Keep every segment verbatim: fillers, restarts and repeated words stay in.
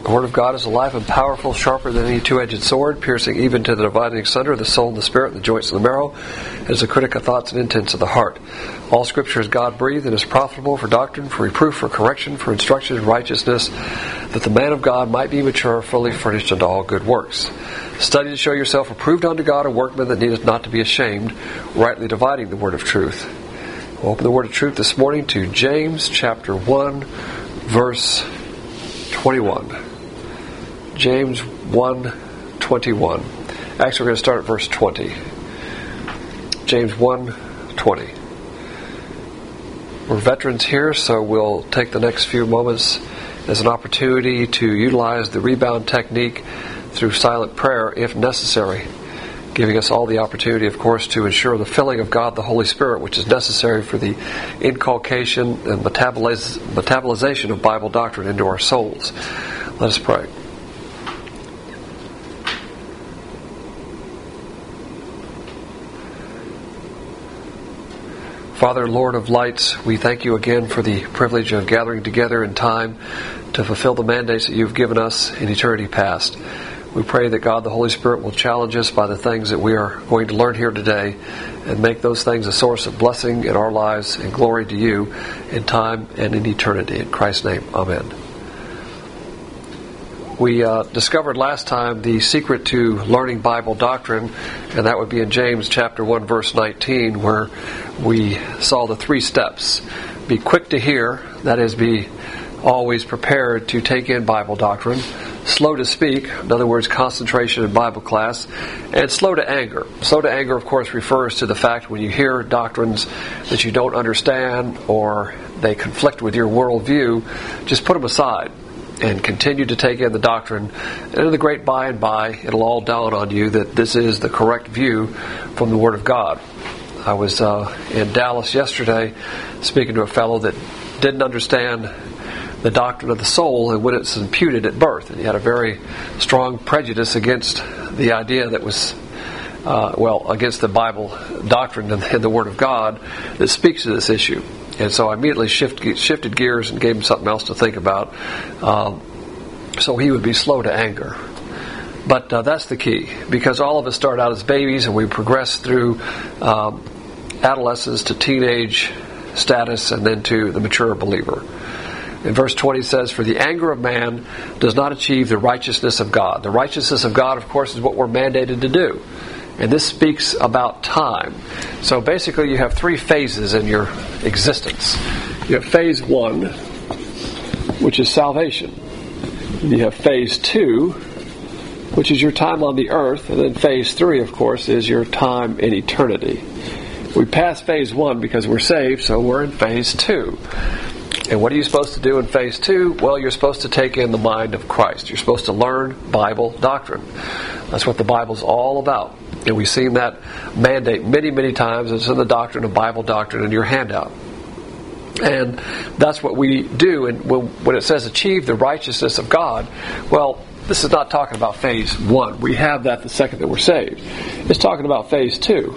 The Word of God is alive and powerful, sharper than any two-edged sword, piercing even to the dividing asunder of the soul and the spirit, and the joints and the marrow, and is a critic of thoughts and intents of the heart. All Scripture is God-breathed and is profitable for doctrine, for reproof, for correction, for instruction in righteousness, that the man of God might be mature, fully furnished unto all good works. Study to show yourself approved unto God, a workman that needeth not to be ashamed, rightly dividing the word of truth. We'll open the word of truth this morning to James chapter one, verse twenty-one. James one twenty-one. Actually, we're going to start at verse twenty. James one twenty. We're veterans here, so we'll take the next few moments as an opportunity to utilize the rebound technique through silent prayer if necessary, giving us all the opportunity, of course, to ensure the filling of God the Holy Spirit, which is necessary for the inculcation and metaboliz- metabolization of Bible doctrine into our souls. Let us pray. Father, Lord of lights, we thank you again for the privilege of gathering together in time to fulfill the mandates that you've given us in eternity past. We pray that God, the Holy Spirit, will challenge us by the things that we are going to learn here today and make those things a source of blessing in our lives and glory to you in time and in eternity. In Christ's name, amen. We uh, discovered last time the secret to learning Bible doctrine, and that would be in James chapter one, verse nineteen, where we saw the three steps. Be quick to hear, that is, be always prepared to take in Bible doctrine. Slow to speak, in other words, concentration in Bible class. And slow to anger. Slow to anger, of course, refers to the fact when you hear doctrines that you don't understand or they conflict with your worldview, just put them aside and continue to take in the doctrine. And in the great by and by, it'll all dawn on you that this is the correct view from the Word of God. I was uh, in Dallas yesterday speaking to a fellow that didn't understand the doctrine of the soul and when it's imputed at birth. And he had a very strong prejudice against the idea that was, uh, well, against the Bible doctrine and, and the Word of God that speaks to this issue. And so I immediately shift, shifted gears and gave him something else to think about. Um, so he would be slow to anger. But uh, that's the key, because all of us start out as babies and we progress through um, adolescence to teenage status and then to the mature believer. In verse twenty says, "For the anger of man does not achieve the righteousness of God." The righteousness of God, of course, is what we're mandated to do. And this speaks about time. So basically you have three phases in your existence. You have phase one, which is salvation. You have phase two, which is your time on the earth. And then phase three, of course, is your time in eternity. We passed phase one because we're saved, so we're in phase two. And what are you supposed to do in phase two? Well, you're supposed to take in the mind of Christ. You're supposed to learn Bible doctrine. That's what the Bible's all about. And we've seen that mandate many, many times. It's in the doctrine of Bible doctrine in your handout. And that's what we do. And when it says achieve the righteousness of God, well, this is not talking about phase one. We have that the second that we're saved. It's talking about phase two.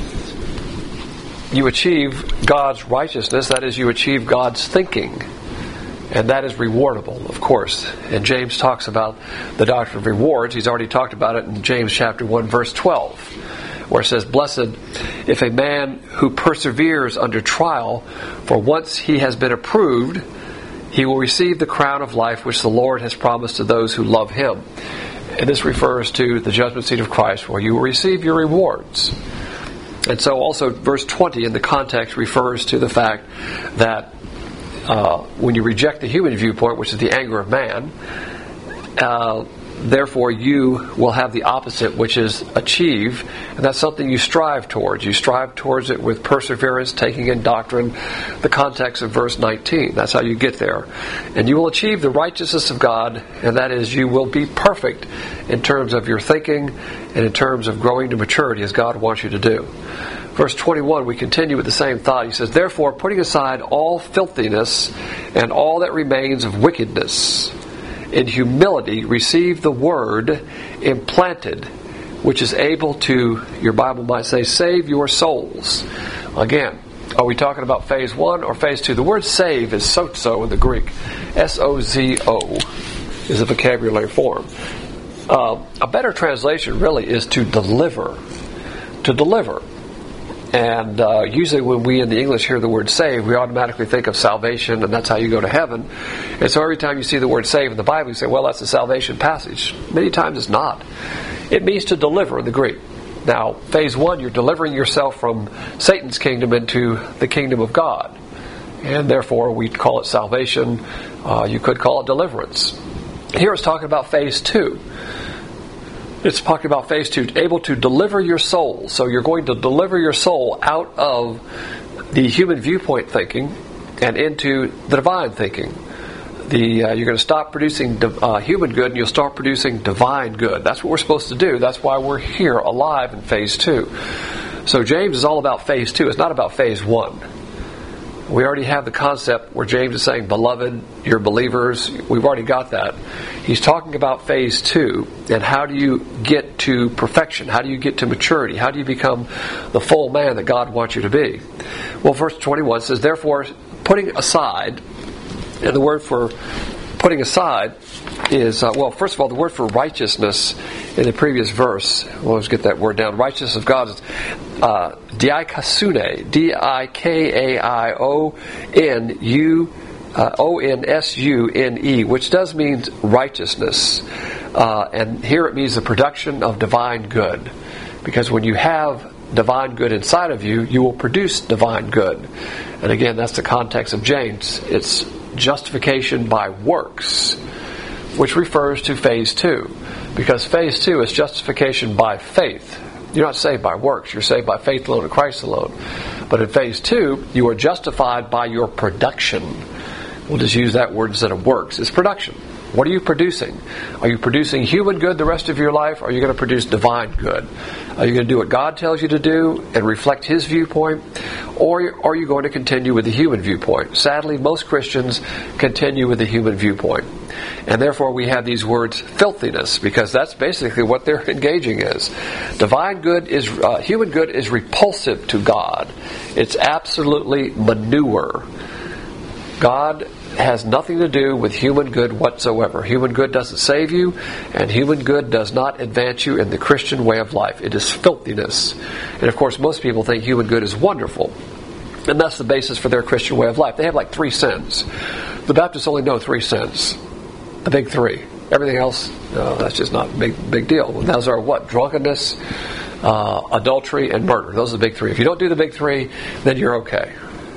You achieve God's righteousness, that is, you achieve God's thinking. And that is rewardable, of course. And James talks about the doctrine of rewards. He's already talked about it in James chapter one, verse twelve, where it says, "Blessed if a man who perseveres under trial, for once he has been approved, he will receive the crown of life which the Lord has promised to those who love him." And this refers to the judgment seat of Christ, where you will receive your rewards. And so also verse twenty in the context refers to the fact that uh, when you reject the human viewpoint, which is the anger of man, uh, therefore you will have the opposite, which is achieve, and that's something you strive towards. You strive towards it with perseverance, taking in doctrine, the context of verse nineteen. That's how you get there. And you will achieve the righteousness of God, and that is you will be perfect in terms of your thinking and in terms of growing to maturity as God wants you to do. Verse twenty-one, we continue with the same thought. He says, "Therefore, putting aside all filthiness and all that remains of wickedness, in humility receive the word implanted, which is able to," your Bible might say, "save your souls." Again, are we talking about phase one or phase two? The word save is sozo in the Greek. S O Z O is a vocabulary form. Uh, a better translation really is to deliver. To deliver. And uh, usually when we in the English hear the word save, we automatically think of salvation, and that's how you go to heaven. And so every time you see the word save in the Bible, you say, well, that's a salvation passage. Many times it's not. It means to deliver in the Greek. Now, phase one, you're delivering yourself from Satan's kingdom into the kingdom of God. And therefore, we call it salvation. Uh, you could call it deliverance. Here it's talking about phase two. It's talking about phase two, able to deliver your soul. So you're going to deliver your soul out of the human viewpoint thinking and into the divine thinking. The uh, you're going to stop producing div- uh, human good and you'll start producing divine good. That's what we're supposed to do. That's why we're here alive in phase two. So James is all about phase two. It's not about phase one. We already have the concept where James is saying, beloved, you're believers. We've already got that. He's talking about phase two, and how do you get to perfection? How do you get to maturity? How do you become the full man that God wants you to be? Well, verse twenty-one says, therefore, putting aside, and the word for putting aside is, uh, well, first of all, the word for righteousness in the previous verse, well, let's get that word down. Righteousness of God is uh, diakasune, D I K A I O N U O N S U N E, which does mean righteousness. Uh, and here it means the production of divine good. Because when you have divine good inside of you, you will produce divine good. And again, that's the context of James. It's justification by works, which refers to phase two. Because phase two is justification by faith. You're not saved by works. You're saved by faith alone in Christ alone. But in phase two, you are justified by your production. We'll just use that word instead of works. It's production. What are you producing? Are you producing human good the rest of your life? Or are you going to produce divine good? Are you going to do what God tells you to do and reflect His viewpoint? Or are you going to continue with the human viewpoint? Sadly, most Christians continue with the human viewpoint. And therefore we have these words, filthiness, because that's basically what they're engaging is. Divine good is, uh, human good is repulsive to God. It's absolutely manure. God has nothing to do with human good whatsoever. Human good doesn't save you, and human good does not advance you in the Christian way of life. It is filthiness. And of course, most people think human good is wonderful. And that's the basis for their Christian way of life. They have like three sins. The Baptists only know three sins. The big three. Everything else, no, that's just not a big, big deal. Those are what? Drunkenness, uh, adultery, and murder. Those are the big three. If you don't do the big three, then you're okay.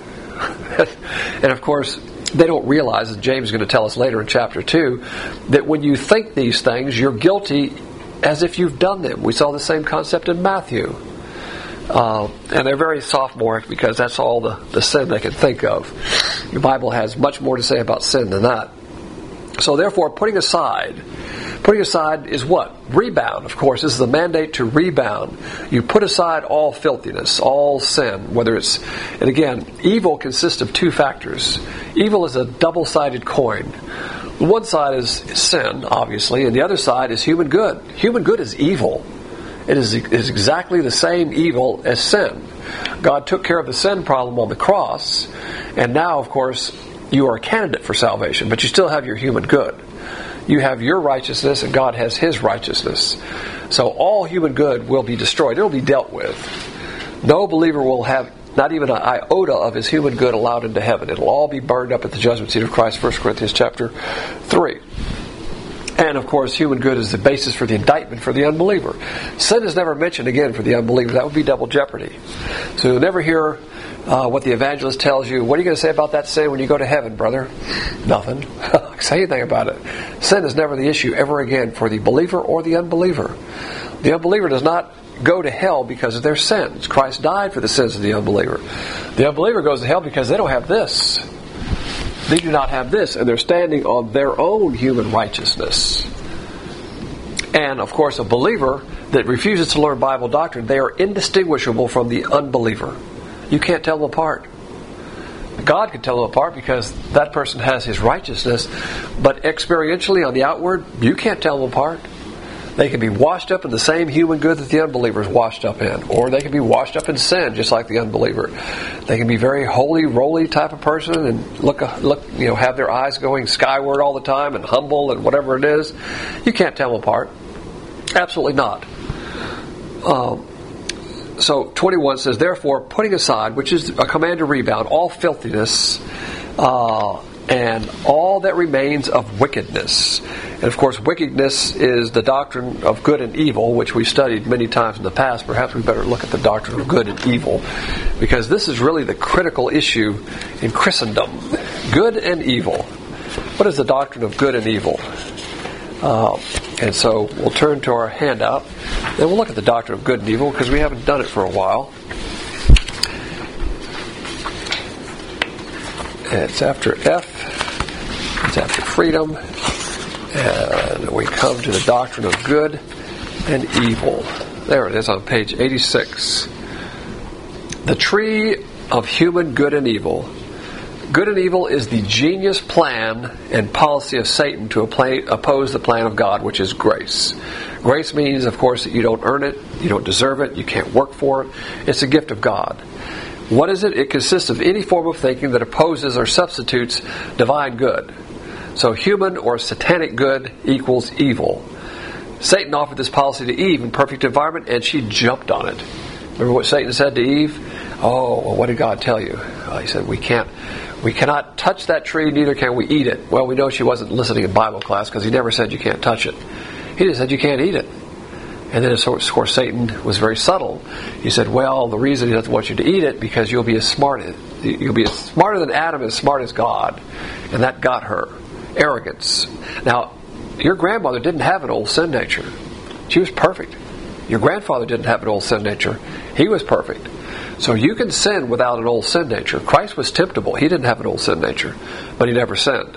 And of course, they don't realize, as James is going to tell us later in chapter two, that when you think these things, you're guilty as if you've done them. We saw the same concept in Matthew. Uh, and they're very sophomoric because that's all the, the sin they can think of. The Bible has much more to say about sin than that. So therefore, putting aside, putting aside is what? Rebound, of course. This is the mandate to rebound. You put aside all filthiness, all sin, whether it's, and again, evil consists of two factors. Evil is a double-sided coin. One side is sin, obviously, and the other side is human good. Human good is evil. It is, is exactly the same evil as sin. God took care of the sin problem on the cross, and now, of course, you are a candidate for salvation, but you still have your human good. You have your righteousness, and God has His righteousness. So all human good will be destroyed. It will be dealt with. No believer will have not even an iota of his human good allowed into heaven. It will all be burned up at the judgment seat of Christ, First Corinthians chapter three. And of course, human good is the basis for the indictment for the unbeliever. Sin is never mentioned again for the unbeliever. That would be double jeopardy. So you'll never hear uh, what the evangelist tells you. What are you going to say about that sin when you go to heaven, brother? Nothing. Say anything about it. Sin is never the issue ever again for the believer or the unbeliever. The unbeliever does not go to hell because of their sins. Christ died for the sins of the unbeliever. The unbeliever goes to hell because they don't have this. They do not have this, and they're standing on their own human righteousness. And, of course, a believer that refuses to learn Bible doctrine, they are indistinguishable from the unbeliever. You can't tell them apart. God can tell them apart because that person has his righteousness, but experientially on the outward, you can't tell them apart. They can be washed up in the same human good that the unbeliever is washed up in. Or they can be washed up in sin, just like the unbeliever. They can be very holy, roly type of person and look, look, you know, have their eyes going skyward all the time and humble and whatever it is. You can't tell them apart. Absolutely not. Um, so twenty-one says, therefore, putting aside, which is a command to rebound, all filthiness, uh, and all that remains of wickedness. And of course, wickedness is the doctrine of good and evil, which we studied many times in the past. Perhaps we better look at the doctrine of good and evil, because this is really the critical issue in Christendom. Good and evil. What is the doctrine of good and evil? Uh, and so we'll turn to our handout, and we'll look at the doctrine of good and evil, because we haven't done it for a while. It's after F. It's after freedom. And we come to the doctrine of good and evil. There it is on page eighty-six. The tree of human good and evil. Good and evil is the genius plan and policy of Satan to oppose the plan of God, which is grace. Grace means, of course, that you don't earn it, you don't deserve it, you can't work for it. It's a gift of God. What is it? It consists of any form of thinking that opposes or substitutes divine good. So human or satanic good equals evil. Satan offered this policy to Eve in perfect environment, and she jumped on it. Remember what Satan said to Eve? Oh, well, what did God tell you? Uh, he said, we can't, we cannot touch that tree, neither can we eat it. Well, we know she wasn't listening in Bible class, because he never said you can't touch it. He just said you can't eat it. And then, of course, Satan was very subtle. He said, well, the reason he doesn't want you to eat it, because you'll be as smart as, you'll be as smarter than Adam, as smart as God. And that got her. Arrogance. Now, your grandmother didn't have an old sin nature. She was perfect. Your grandfather didn't have an old sin nature. He was perfect. So you can sin without an old sin nature. Christ was temptable. He didn't have an old sin nature, but he never sinned.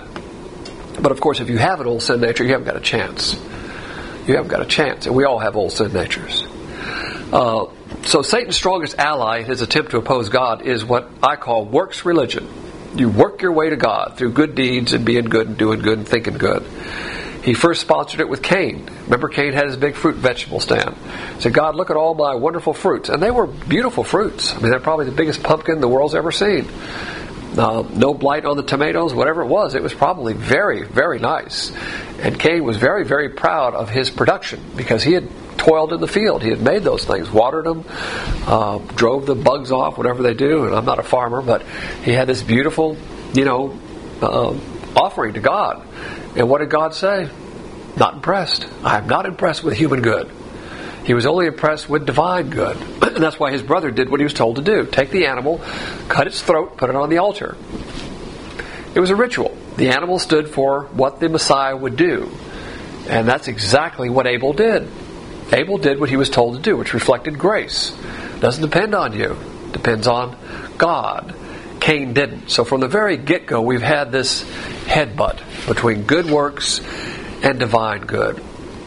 But of course, if you have an old sin nature, you haven't got a chance. You haven't got a chance. And we all have old sin natures. Uh, so Satan's strongest ally in his attempt to oppose God is what I call works religion. You work your way to God through good deeds and being good and doing good and thinking good. He first sponsored it with Cain. Remember, Cain had his big fruit vegetable stand. He said, God, look at all my wonderful fruits. And they were beautiful fruits. I mean, they're probably the biggest pumpkin the world's ever seen. Uh, no blight on the tomatoes, whatever it was. It was probably very, very nice. And Cain was very, very proud of his production, because he had toiled in the field. He had made those things, watered them, uh, drove the bugs off, whatever they do. And I'm not a farmer, but he had this beautiful, you know, uh, offering to God. And what did God say? Not impressed. I am not impressed with human good. He was only impressed with divine good. And that's why his brother did what he was told to do. Take the animal, cut its throat, put it on the altar. It was a ritual. The animal stood for what the Messiah would do. And that's exactly what Abel did. Abel did what he was told to do, which reflected grace. Doesn't depend on you. Depends on God. Cain didn't. So from the very get-go, we've had this headbutt between good works and divine good.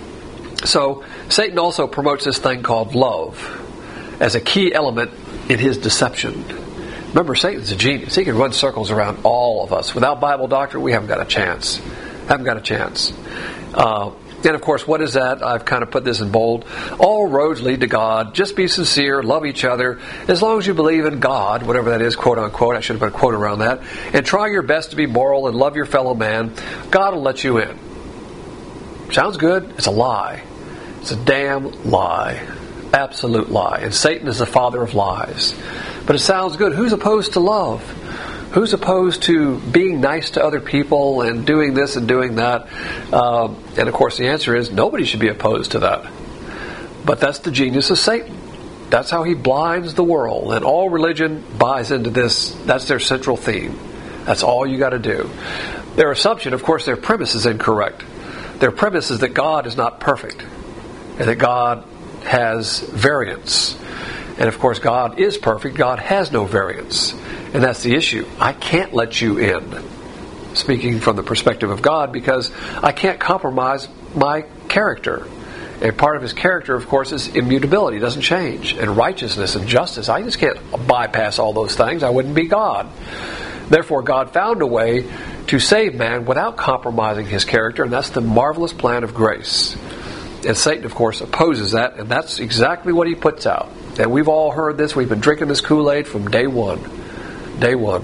So Satan also promotes this thing called love as a key element in his deception. Remember, Satan's a genius. He can run circles around all of us. Without Bible doctrine, we haven't got a chance. Haven't got a chance. Uh, and of course, what is that? I've kind of put this in bold. All roads lead to God. Just be sincere. Love each other. As long as you believe in God, whatever that is, quote unquote. I should have put a quote around that. And try your best to be moral and love your fellow man. God will let you in. Sounds good? It's a lie. It's a damn lie. Absolute lie. And Satan is the father of lies. But it sounds good. Who's opposed to love? Who's opposed to being nice to other people and doing this and doing that? Um, and of course the answer is nobody should be opposed to that. But that's the genius of Satan. That's how he blinds the world. And all religion buys into this. That's their central theme. That's all you got to do. Their assumption, of course, their premise is incorrect. Their premise is that God is not perfect. And that God has variance. And of course God is perfect. God has no variance. And that's the issue. I can't let you in. Speaking from the perspective of God, because I can't compromise my character. And part of his character, of course, is immutability. It doesn't change. And righteousness and justice. I just can't bypass all those things. I wouldn't be God. Therefore, God found a way to save man without compromising his character. And that's the marvelous plan of grace. And Satan, of course, opposes that, and that's exactly what he puts out. And we've all heard this. We've been drinking this Kool-Aid from day one. Day one.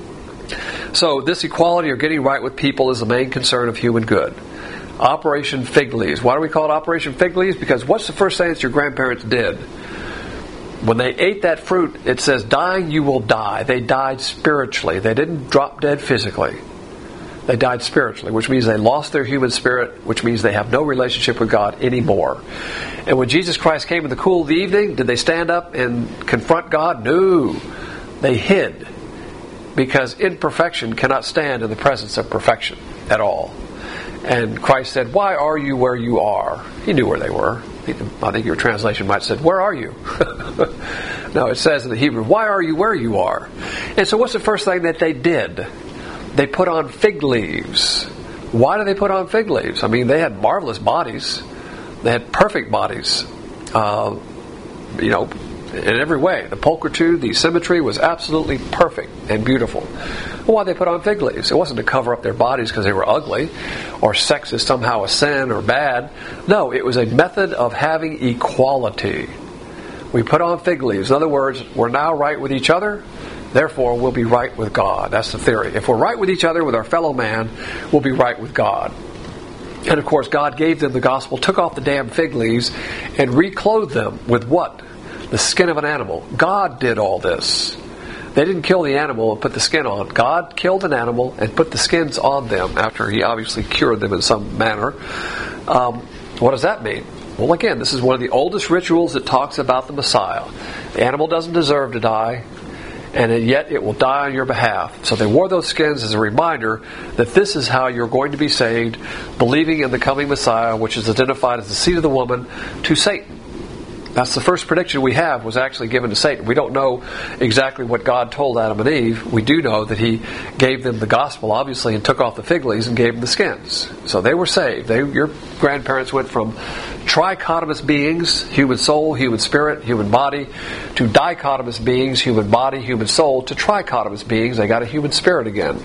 So this equality or getting right with people is the main concern of human good. Operation Fig Leaves. Why do we call it Operation Fig Leaves? Because what's the first thing that your grandparents did? When they ate that fruit, it says, dying you will die. They died spiritually. They didn't drop dead physically. They died spiritually, which means they lost their human spirit, which means they have no relationship with God anymore. And when Jesus Christ came in the cool of the evening, did they stand up and confront God? No. They hid. Because imperfection cannot stand in the presence of perfection at all. And Christ said, why are you where you are? He knew where they were. I think your translation might have said, where are you? No, it says in the Hebrew, why are you where you are? And so what's the first thing that they did? They put on fig leaves. Why did they put on fig leaves? I mean, they had marvelous bodies. They had perfect bodies. Uh, you know, in every way. The pulchritude, the symmetry was absolutely perfect and beautiful. Well, why did they put on fig leaves? It wasn't to cover up their bodies because they were ugly or sex is somehow a sin or bad. No, it was a method of having equality. We put on fig leaves. In other words, we're now right with each other. Therefore, we'll be right with God. That's the theory. If we're right with each other, with our fellow man, we'll be right with God. And of course, God gave them the gospel, took off the damn fig leaves, and reclothed them with what? The skin of an animal. God did all this. They didn't kill the animal and put the skin on. God killed an animal and put the skins on them after he obviously cured them in some manner. Um, what does that mean? Well, again, this is one of the oldest rituals that talks about the Messiah. The animal doesn't deserve to die, and yet it will die on your behalf. So they wore those skins as a reminder that this is how you're going to be saved, believing in the coming Messiah, which is identified as the seed of the woman, to Satan. That's the first prediction we have was actually given to Satan. We don't know exactly what God told Adam and Eve. We do know that he gave them the gospel, obviously, and took off the fig leaves and gave them the skins. So they were saved. They, your grandparents went from trichotomous beings, human soul, human spirit, human body, to dichotomous beings, human body, human soul, to trichotomous beings. They got a human spirit again.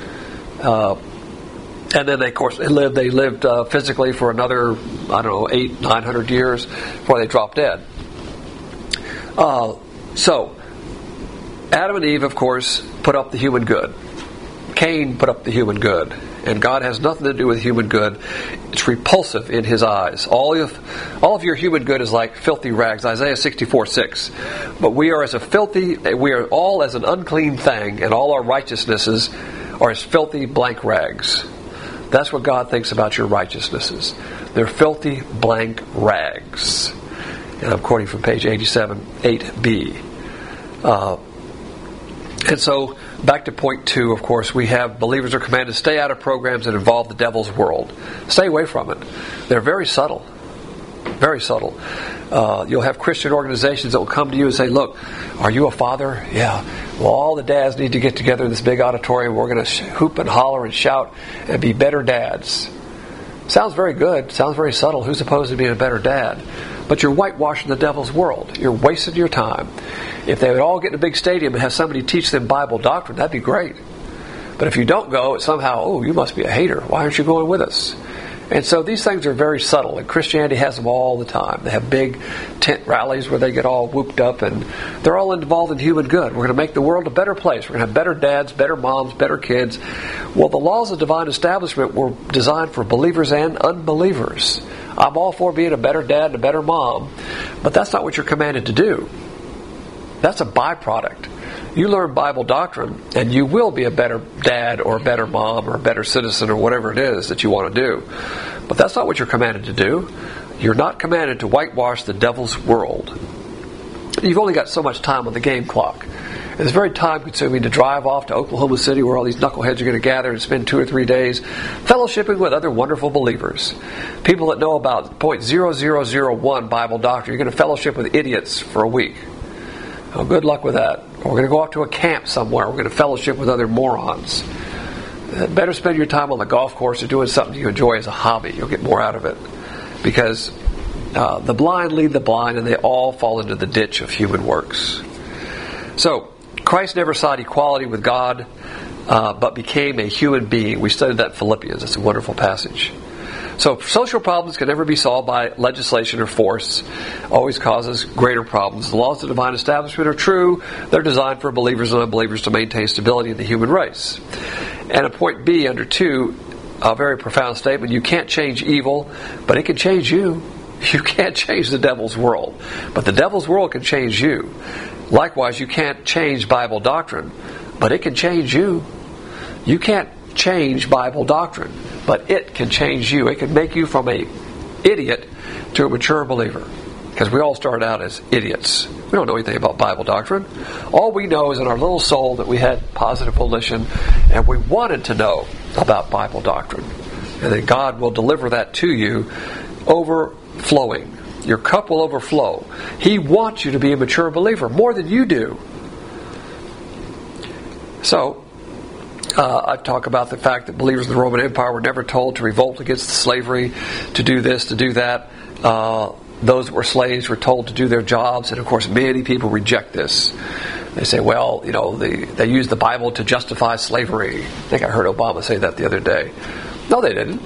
Uh, And then, they, of course, they lived, they lived uh, physically for another, I don't know, eight, nine hundred years before they dropped dead. Uh, so, Adam and Eve, of course, put up the human good. Cain put up the human good. And God has nothing to do with human good. It's repulsive in his eyes. All of, all of your human good is like filthy rags. Isaiah sixty-four six. But we are as a filthy, we are all as an unclean thing, and all our righteousnesses are as filthy blank rags. That's what God thinks about your righteousnesses. They're filthy blank rags. And I'm quoting from page eighty-seven, eight b. Uh, and so, back to point two, of course, we have believers are commanded to stay out of programs that involve the devil's world. Stay away from it. They're very subtle. Very subtle. Uh, you'll have Christian organizations that will come to you and say, look, are you a father? Yeah. Well, all the dads need to get together in this big auditorium. We're going to sh- hoop and holler and shout and be better dads. Sounds very good. Sounds very subtle. Who's opposed to being a better dad? But you're whitewashing the devil's world. You're wasting your time. If they would all get in a big stadium and have somebody teach them Bible doctrine, that'd be great. But if you don't go, it's somehow, oh, you must be a hater. Why aren't you going with us? And so these things are very subtle, and Christianity has them all the time. They have big tent rallies where they get all whooped up, and they're all involved in human good. We're going to make the world a better place. We're going to have better dads, better moms, better kids. Well, the laws of divine establishment were designed for believers and unbelievers. I'm all for being a better dad and a better mom, but that's not what you're commanded to do. That's a byproduct. You learn Bible doctrine, and you will be a better dad or a better mom or a better citizen or whatever it is that you want to do. But that's not what you're commanded to do. You're not commanded to whitewash the devil's world. You've only got so much time on the game clock. It's very time-consuming to drive off to Oklahoma City where all these knuckleheads are going to gather and spend two or three days fellowshipping with other wonderful believers. People that know about zero point zero zero zero one Bible doctrine. You're going to fellowship with idiots for a week. Oh, good luck with that. We're going to go off to a camp somewhere. We're going to fellowship with other morons. Better spend your time on the golf course or doing something you enjoy as a hobby. You'll get more out of it. Because uh, the blind lead the blind, and they all fall into the ditch of human works. So, Christ never sought equality with God, uh, but became a human being. We studied that in Philippians. It's a wonderful passage. So social problems can never be solved by legislation or force. Always causes greater problems. The laws of the divine establishment are true. They're designed for believers and unbelievers to maintain stability in the human race. And at point B under two, a very profound statement. You can't change evil, but it can change you. You can't change the devil's world, but the devil's world can change you. Likewise, you can't change Bible doctrine, but it can change you. You can't change Bible doctrine, but it can change you. It can make you from a idiot to a mature believer. Because we all started out as idiots. We don't know anything about Bible doctrine. All we know is in our little soul that we had positive volition and we wanted to know about Bible doctrine. And then God will deliver that to you overflowing. Your cup will overflow. He wants you to be a mature believer more than you do. So, Uh, I talk about the fact that believers in the Roman Empire were never told to revolt against slavery, to do this, to do that. Uh, those that were slaves were told to do their jobs, and of course many people reject this. They say, well, you know, they, they use the Bible to justify slavery. I think I heard Obama say that the other day. No, they didn't.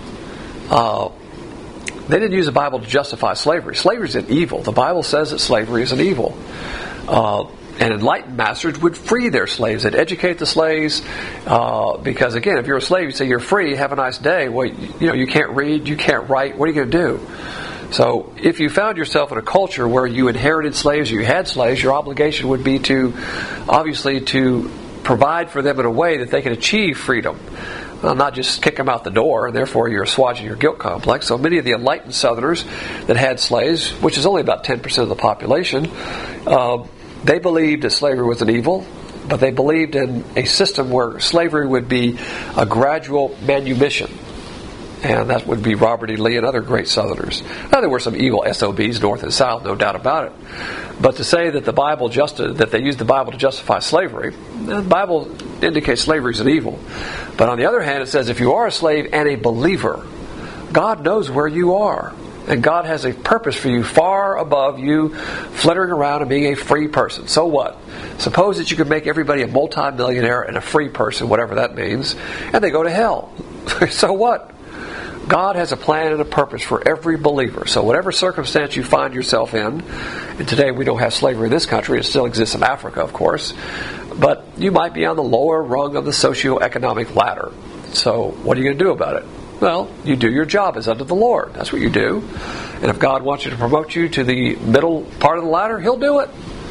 Uh, they didn't use the Bible to justify slavery. Slavery is an evil. The Bible says that slavery is an evil. Uh, And enlightened masters would free their slaves. They'd educate the slaves uh, because, again, if you're a slave, you say you're free, have a nice day. Well, you know, you can't read, you can't write. What are you going to do? So if you found yourself in a culture where you inherited slaves, you had slaves, your obligation would be to, obviously, to provide for them in a way that they can achieve freedom. Well, not just kick them out the door, and therefore you're assuaging your guilt complex. So many of the enlightened Southerners that had slaves, which is only about ten percent of the population, uh, they believed that slavery was an evil, but they believed in a system where slavery would be a gradual manumission. And that would be Robert E. Lee and other great Southerners. Now, there were some evil S O Bs, North and South, no doubt about it. But to say that the Bible justi- that they used the Bible to justify slavery, the Bible indicates slavery is an evil. But on the other hand, it says if you are a slave and a believer, God knows where you are. And God has a purpose for you far above you flittering around and being a free person. So what? Suppose that you could make everybody a multi-millionaire and a free person, whatever that means, and they go to hell. So what? God has a plan and a purpose for every believer. So whatever circumstance you find yourself in, and today we don't have slavery in this country, it still exists in Africa, of course, but you might be on the lower rung of the socioeconomic ladder. So what are you going to do about it? Well, you do your job as unto the Lord. That's what you do. And if God wants you to promote you to the middle part of the ladder, He'll do it.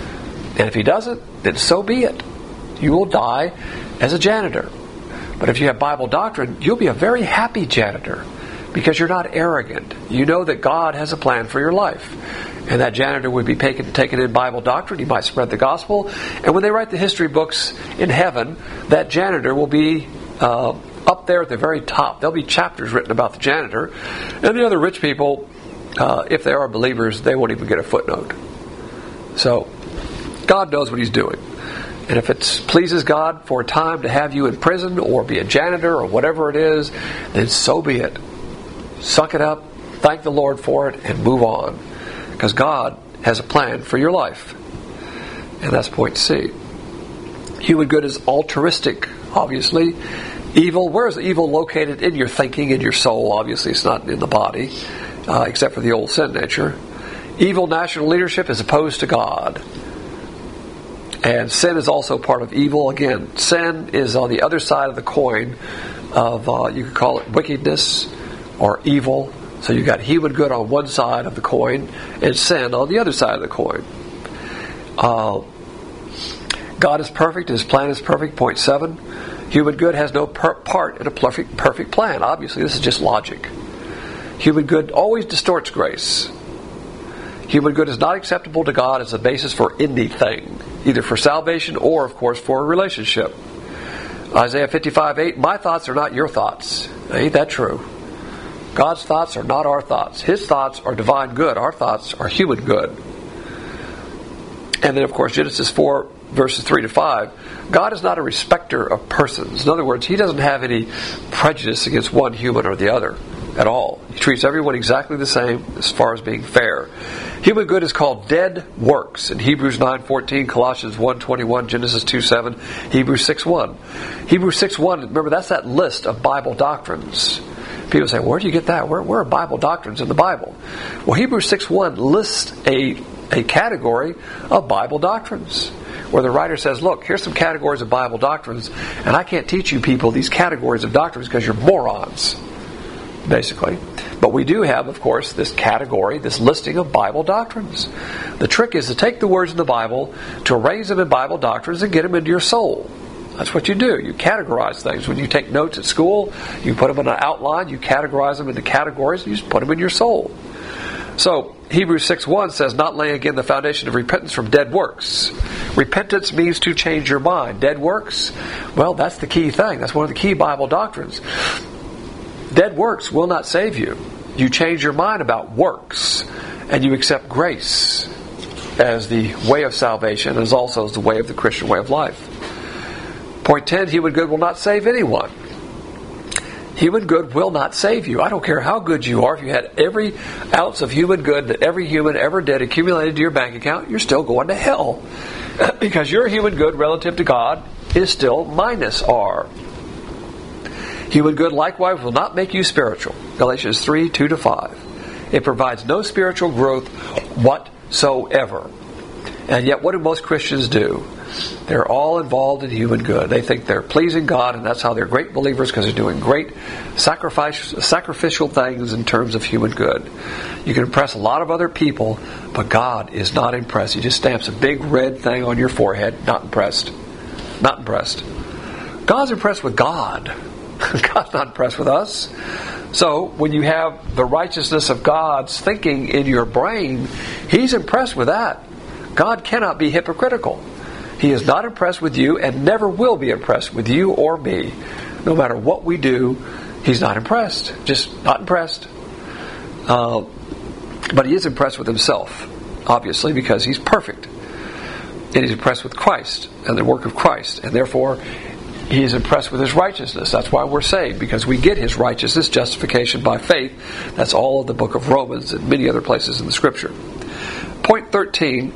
And if He doesn't, then so be it. You will die as a janitor. But if you have Bible doctrine, you'll be a very happy janitor because you're not arrogant. You know that God has a plan for your life. And that janitor would be taken, taken in Bible doctrine. He might spread the gospel. And when they write the history books in heaven, that janitor will be Uh, up there at the very top. There'll be chapters written about the janitor. And the other rich people, uh, if they are believers, they won't even get a footnote. So, God knows what He's doing. And if it pleases God for a time to have you in prison or be a janitor or whatever it is, then so be it. Suck it up, thank the Lord for it, and move on. Because God has a plan for your life. And that's point C. Human good is altruistic, obviously. Evil, where is evil located? In your thinking, in your soul. Obviously, it's not in the body, uh, except for the old sin nature. Evil national leadership is opposed to God. And sin is also part of evil. Again, sin is on the other side of the coin of, uh, you could call it wickedness or evil. So you've got human good on one side of the coin and sin on the other side of the coin. Uh, God is perfect. His plan is perfect. Point seven. Human good has no per- part in a perfect, perfect plan. Obviously, this is just logic. Human good always distorts grace. Human good is not acceptable to God as a basis for anything, either for salvation or, of course, for a relationship. Isaiah fifty-five eight, my thoughts are not your thoughts. Ain't that true? God's thoughts are not our thoughts. His thoughts are divine good. Our thoughts are human good. And then, of course, Genesis four, verses three to five. God is not a respecter of persons. In other words, He doesn't have any prejudice against one human or the other at all. He treats everyone exactly the same as far as being fair. Human good is called dead works in Hebrews nine fourteen, Colossians one twenty-one, Genesis two seven, Hebrews six one. Hebrews six one, remember, that's that list of Bible doctrines. People say, where do you get that? Where, where are Bible doctrines in the Bible? Well, Hebrews six one lists a, a category of Bible doctrines, where the writer says, look, here's some categories of Bible doctrines, and I can't teach you people these categories of doctrines because you're morons, basically. But we do have, of course, this category, this listing of Bible doctrines. The trick is to take the words in the Bible, to arrange them in Bible doctrines, and get them into your soul. That's what you do. You categorize things. When you take notes at school, you put them in an outline, you categorize them into categories, and you just put them in your soul. So, Hebrews six one says, not laying again the foundation of repentance from dead works. Repentance means to change your mind. Dead works, well, that's the key thing. That's one of the key Bible doctrines. Dead works will not save you. You change your mind about works, and you accept grace as the way of salvation, as also as the way of the Christian way of life. Point ten, human good will not save anyone. Human good will not save you. I don't care how good you are. If you had every ounce of human good that every human ever did accumulated to your bank account, you're still going to hell. Because your human good relative to God is still minus R. Human good likewise will not make you spiritual. Galatians three, two to five. It provides no spiritual growth whatsoever. And yet what do most Christians do? They're all involved in human good. They think they're pleasing God, and that's how they're great believers, because they're doing great sacrifice, sacrificial things in terms of human good. You can impress a lot of other people, but God is not impressed. He just stamps a big red thing on your forehead. Not impressed. Not impressed. God's impressed with God. God's not impressed with us. So, when you have the righteousness of God's thinking in your brain, He's impressed with that. God cannot be hypocritical. He is not impressed with you and never will be impressed with you or me. No matter what we do, He's not impressed. Just not impressed. Uh, but He is impressed with Himself, obviously, because He's perfect. And He's impressed with Christ and the work of Christ. And therefore, He is impressed with His righteousness. That's why we're saved, because we get His righteousness, justification by faith. That's all of the book of Romans and many other places in the Scripture. Point thirteen,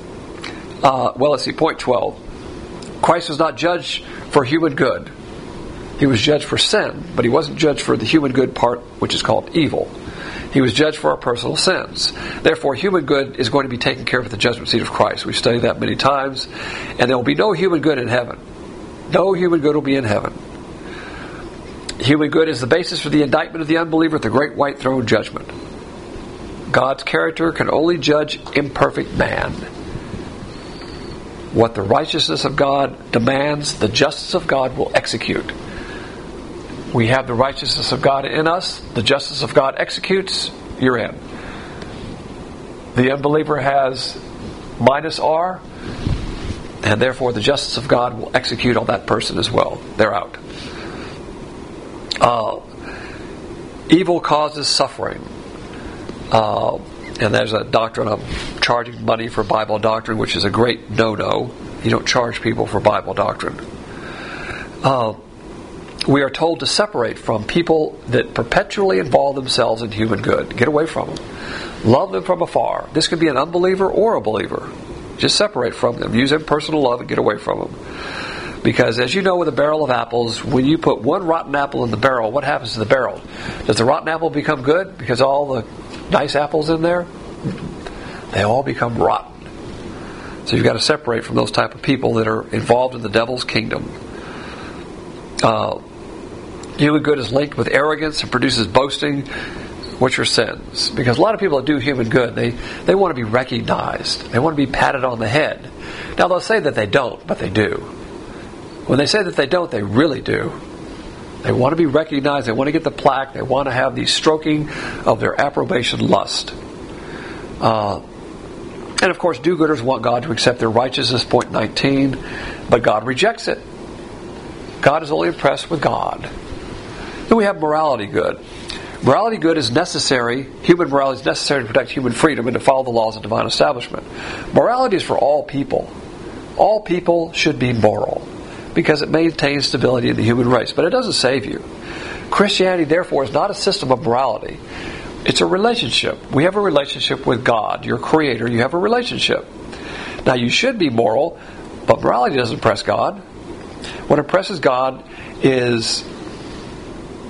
uh, well, let's see, point twelve. Christ was not judged for human good. He was judged for sin, but He wasn't judged for the human good part, which is called evil. He was judged for our personal sins. Therefore, human good is going to be taken care of at the judgment seat of Christ. We've studied that many times. And there will be no human good in heaven. No human good will be in heaven. Human good is the basis for the indictment of the unbeliever at the great white throne judgment. God's character can only judge imperfect man. What the righteousness of God demands, the justice of God will execute. We have the righteousness of God in us. The justice of God executes. You're in. The unbeliever has minus R, and therefore the justice of God will execute on that person as well. They're out. Uh, evil causes suffering. Uh, and there's a doctrine of charging money for Bible doctrine, which is a great no-no. You don't charge people for Bible doctrine. Uh, we are told to separate from people that perpetually involve themselves in human good. Get away from them. Love them from afar. This could be an unbeliever or a believer. Just separate from them. Use impersonal love and get away from them. Because as you know with a barrel of apples, when you put one rotten apple in the barrel, what happens to the barrel? Does the rotten apple become good because all the nice apples in there? They all become rotten. So you've got to separate from those type of people that are involved in the devil's kingdom. Uh, human good is linked with arrogance and produces boasting, which are sins. Because a lot of people that do human good, they, they want to be recognized. They want to be patted on the head. Now they'll say that they don't, but they do. When they say that they don't, they really do. They want to be recognized. They want to get the plaque. They want to have the stroking of their approbation lust. Uh, and of course, do-gooders want God to accept their righteousness, point nineteen, but God rejects it. God is only impressed with God. Then we have morality good. Morality good is necessary. Human morality is necessary to protect human freedom and to follow the laws of divine establishment. Morality is for all people. All people should be moral because it maintains stability in the human race, but it doesn't save you. Christianity, therefore, is not a system of morality. It's a relationship. We have a relationship with God, your Creator. You have a relationship. Now, you should be moral, but morality doesn't impress God. What impresses God is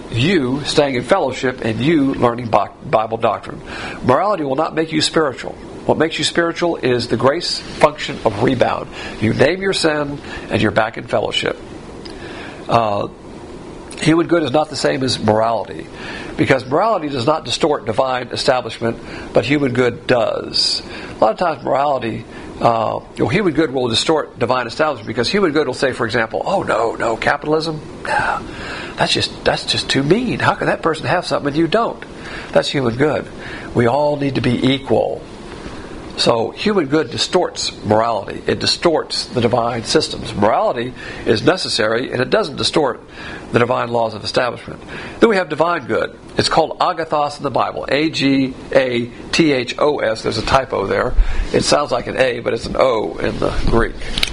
you staying in fellowship and you learning Bible doctrine. Morality will not make you spiritual. What makes you spiritual is the grace function of rebound. You name your sin and you're back in fellowship. Uh, human good is not the same as morality, because morality does not distort divine establishment, but human good does. A lot of times morality, uh, you know, human good will distort divine establishment, because human good will say, for example, oh no, no, capitalism? Nah, that's just that's just too mean. How can that person have something and you don't? That's human good. We all need to be equal. So human good distorts morality. It distorts the divine systems. Morality is necessary, and it doesn't distort the divine laws of establishment. Then we have divine good. It's called agathos in the Bible. A G A T H O S. There's a typo there. It sounds like an A, but it's an O in the Greek.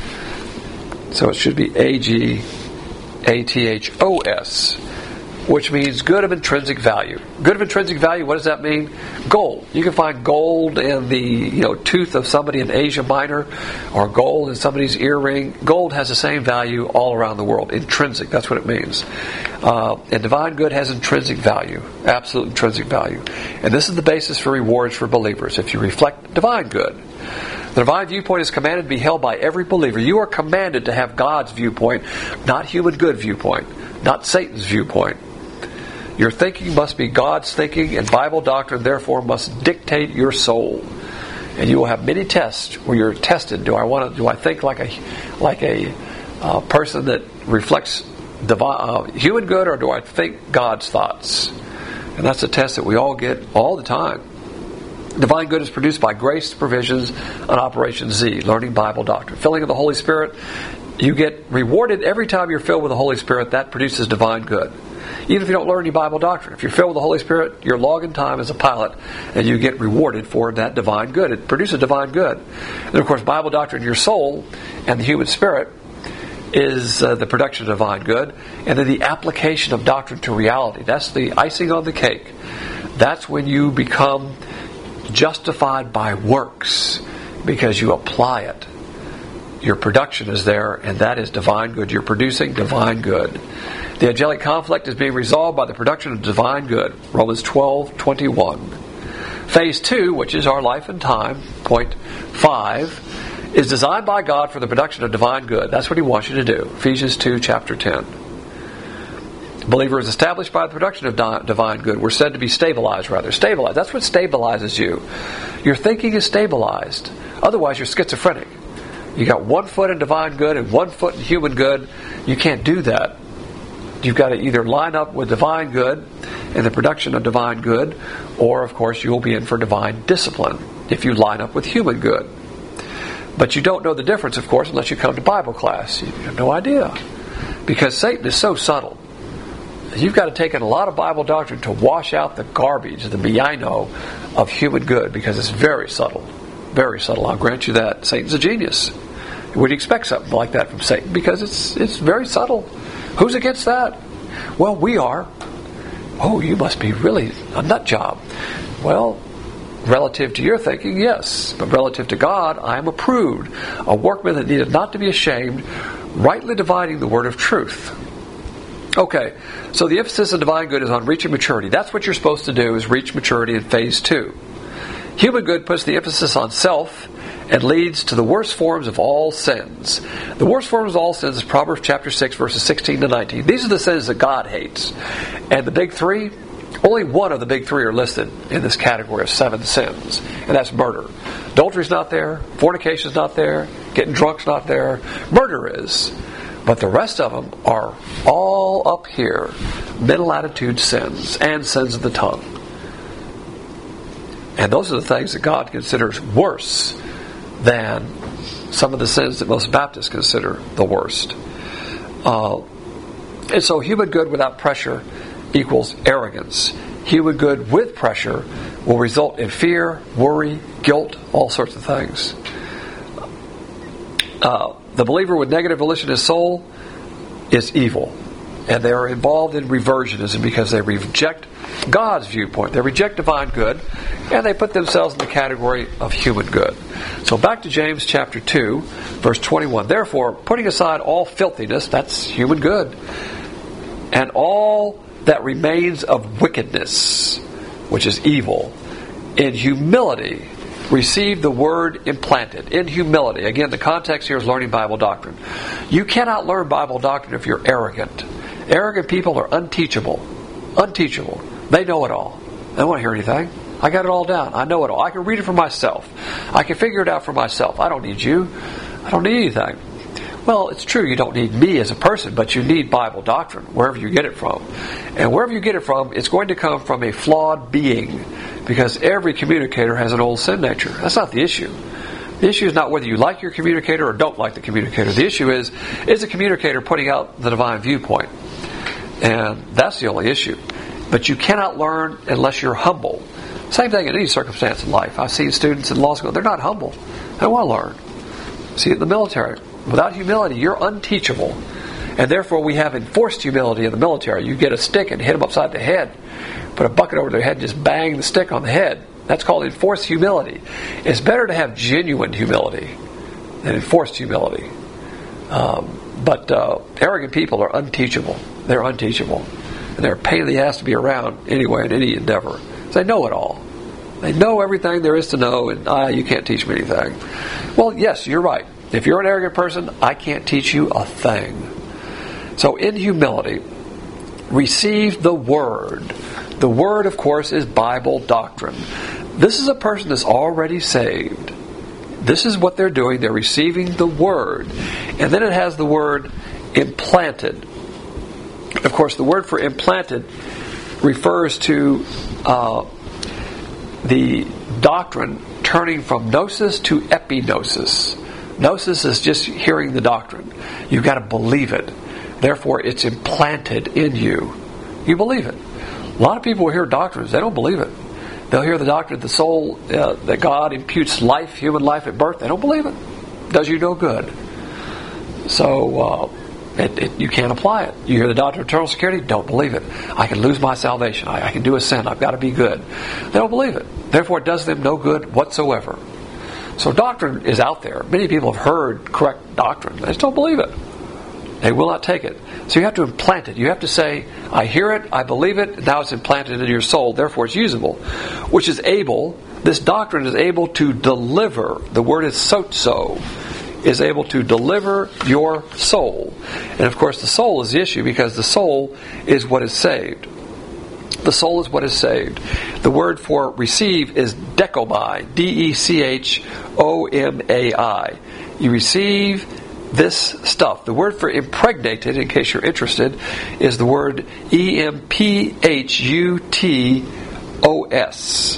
So it should be A G A T H O S, which means good of intrinsic value. Good of intrinsic value, what does that mean? Gold. You can find gold in the you know tooth of somebody in Asia Minor, or gold in somebody's earring. Gold has the same value all around the world. Intrinsic, that's what it means. Uh, and divine good has intrinsic value, absolute intrinsic value. And this is the basis for rewards for believers, if you reflect divine good. The divine viewpoint is commanded to be held by every believer. You are commanded to have God's viewpoint, not human good viewpoint, not Satan's viewpoint. Your thinking must be God's thinking, and Bible doctrine therefore must dictate your soul. And you will have many tests where you're tested. Do I want to? Do I think like a like a uh, person that reflects divine, uh, human good, or do I think God's thoughts? And that's a test that we all get all the time. Divine good is produced by grace provisions on Operation Z, learning Bible doctrine. Filling of the Holy Spirit, you get rewarded every time you're filled with the Holy Spirit. That produces divine good. Even if you don't learn any Bible doctrine, if you're filled with the Holy Spirit, you're logging time as a pilot, and you get rewarded for that divine good. It produces divine good. And of course, Bible doctrine in your soul and the human spirit is uh, the production of divine good. And then the application of doctrine to reality. That's the icing on the cake. That's when you become justified by works, because you apply it. Your production is there, and that is divine good. You're producing divine good. The angelic conflict is being resolved by the production of divine good. Romans twelve twenty-one. Phase two, which is our life and time, point five, is designed by God for the production of divine good. That's what He wants you to do. Ephesians two, chapter ten. The believer is established by the production of di- divine good. We're said to be stabilized, rather. Stabilized. That's what stabilizes you. Your thinking is stabilized. Otherwise, you're schizophrenic. You got one foot in divine good and one foot in human good. You can't do that. You've got to either line up with divine good and the production of divine good, or, of course, you'll be in for divine discipline if you line up with human good. But you don't know the difference, of course, unless you come to Bible class. You have no idea. Because Satan is so subtle. You've got to take in a lot of Bible doctrine to wash out the garbage, the biino of human good, because it's very subtle. Very subtle. I'll grant you that. Satan's a genius. Would you expect something like that from Satan? Because it's it's very subtle. Who's against that? Well, we are. Oh, you must be really a nut job. Well, relative to your thinking, yes. But relative to God, I am approved. A workman that needed not to be ashamed, rightly dividing the word of truth. Okay, so the emphasis of divine good is on reaching maturity. That's what you're supposed to do, is reach maturity in phase two. Human good puts the emphasis on self and leads to the worst forms of all sins. The worst forms of all sins is Proverbs chapter six, verses sixteen to nineteen. These are the sins that God hates. And the big three, only one of the big three are listed in this category of seven sins, and that's murder. Adultery's not there, fornication's not there, getting drunk's not there, murder is. But the rest of them are all up here. Mental attitude sins and sins of the tongue. And those are the things that God considers worse than some of the sins that most Baptists consider the worst. Uh, and so human good without pressure equals arrogance. Human good with pressure will result in fear, worry, guilt, all sorts of things. Uh, the believer with negative volition in his soul is evil. And they are involved in reversionism because they reject God's viewpoint. They reject divine good, and they put themselves in the category of human good. So back to James chapter two, verse twenty-one. Therefore, putting aside all filthiness, that's human good, and all that remains of wickedness, which is evil. In humility, receive the word implanted. In humility. Again, the context here is learning Bible doctrine. You cannot learn Bible doctrine if you're arrogant. Arrogant people are unteachable. Unteachable. They know it all. They don't want to hear anything. I got it all down. I know it all. I can read it for myself. I can figure it out for myself. I don't need you. I don't need anything. Well, it's true you don't need me as a person, but you need Bible doctrine, wherever you get it from. And wherever you get it from, it's going to come from a flawed being, because every communicator has an old sin nature. That's not the issue. The issue is not whether you like your communicator or don't like the communicator. The issue is, is the communicator putting out the divine viewpoint? And that's the only issue. But you cannot learn unless you're humble. Same thing in any circumstance in life. I've seen students in law school, they're not humble. They don't want to learn. See it in the military. Without humility, you're unteachable. And therefore we have enforced humility in the military. You get a stick and hit them upside the head. Put a bucket over their head and just bang the stick on the head. That's called enforced humility. It's better to have genuine humility than enforced humility. Um, but uh, arrogant people are unteachable. They're unteachable. And they're a pain in the ass to be around anyway in any endeavor. They know it all. They know everything there is to know, and ah, you can't teach me anything. Well, yes, you're right. If you're an arrogant person, I can't teach you a thing. So in humility, receive the Word. The Word, of course, is Bible doctrine. This is a person that's already saved. This is what they're doing. They're receiving the Word. And then it has the word implanted. Of course, the word for implanted refers to uh, the doctrine turning from gnosis to epignosis. Gnosis is just hearing the doctrine. You've got to believe it. Therefore, it's implanted in you. You believe it. A lot of people will hear doctrines. They don't believe it. They'll hear the doctrine that the soul, uh, that God imputes life, human life at birth. They don't believe it. Does you no good. So, uh, it, it, you can't apply it. You hear the doctrine of eternal security. Don't believe it. I can lose my salvation. I, I can do a sin. I've got to be good. They don't believe it. Therefore, it does them no good whatsoever. So doctrine is out there. Many people have heard correct doctrine. They just don't believe it. They will not take it. So you have to implant it. You have to say, I hear it, I believe it, now it's implanted into your soul, therefore it's usable. Which is able, this doctrine is able to deliver, the word is sozo, is able to deliver your soul. And of course the soul is the issue, because the soul is what is saved. The soul is what is saved. The word for receive is decomai, D E C H O M A I. You receive this stuff. The word for impregnated, in case you're interested, is the word E M P H U T O S.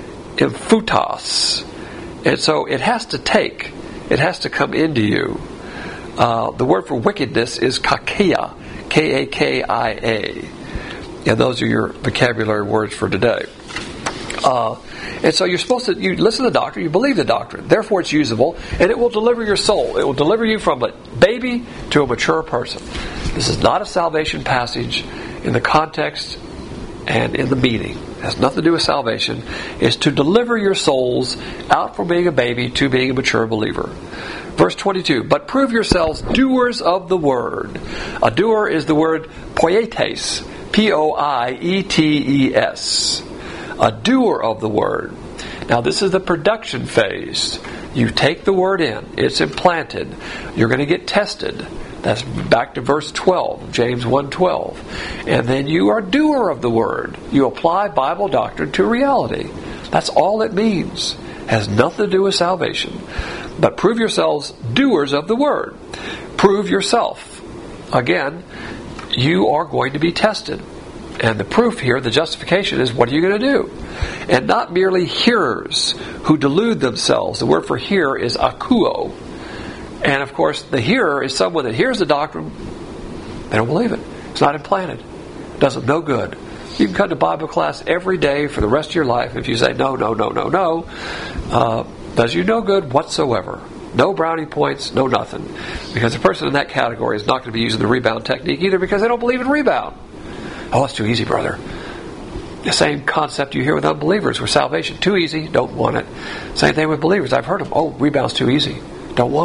Imphutos. And so it has to take. It has to come into you. Uh, the word for wickedness is kakia, K A K I A. And those are your vocabulary words for today. Uh, and so you're supposed to, you listen to the doctrine, you believe the doctrine. Therefore it's usable, and it will deliver your soul. It will deliver you from a baby to a mature person. This is not a salvation passage in the context and in the meaning. It has nothing to do with salvation. It's to deliver your souls out from being a baby to being a mature believer. Verse twenty-two, but prove yourselves doers of the word. A doer is the word poietes, P O I E T E S. A doer of the word. Now this is the production phase. You take the word in. It's implanted. You're going to get tested. That's back to verse twelve, James one twelve. And then you are doer of the word. You apply Bible doctrine to reality. That's all it means. Has nothing to do with salvation. But prove yourselves doers of the word. Prove yourself. Again, you are going to be tested. And the proof here, the justification, is what are you going to do? And not merely hearers who delude themselves. The word for hear is akuo. And of course, the hearer is someone that hears the doctrine. They don't believe it. It's not implanted. It does them no good. You can come to Bible class every day for the rest of your life. If you say no, no, no, no, no, uh, does you no good whatsoever. No brownie points, no nothing. Because a person in that category is not going to be using the rebound technique either, because they don't believe in rebound. Oh, it's too easy, brother. The same concept you hear with unbelievers with salvation. Too easy, don't want it. Same thing with believers. I've heard them. Oh, rebound's too easy. Don't want it.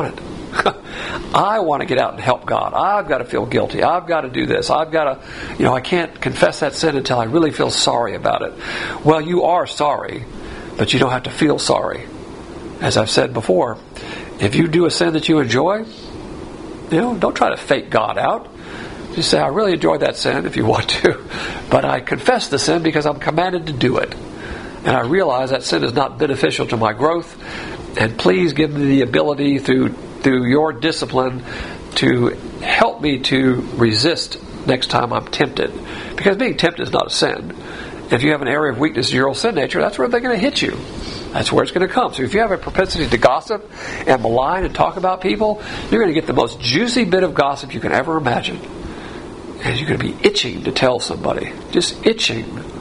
I want to get out and help God. I've got to feel guilty. I've got to do this. I've got to, you know, I can't confess that sin until I really feel sorry about it. Well, you are sorry, but you don't have to feel sorry. As I've said before, if you do a sin that you enjoy, you know, don't try to fake God out. Just say, I really enjoyed that sin if you want to, but I confess the sin because I'm commanded to do it. And I realize that sin is not beneficial to my growth. And please give me the ability through through your discipline to help me to resist next time I'm tempted. Because being tempted is not a sin. If you have an area of weakness in your old sin nature, that's where they're going to hit you. That's where it's going to come. So if you have a propensity to gossip and malign and talk about people, you're going to get the most juicy bit of gossip you can ever imagine. And you're going to be itching to tell somebody. Just itching.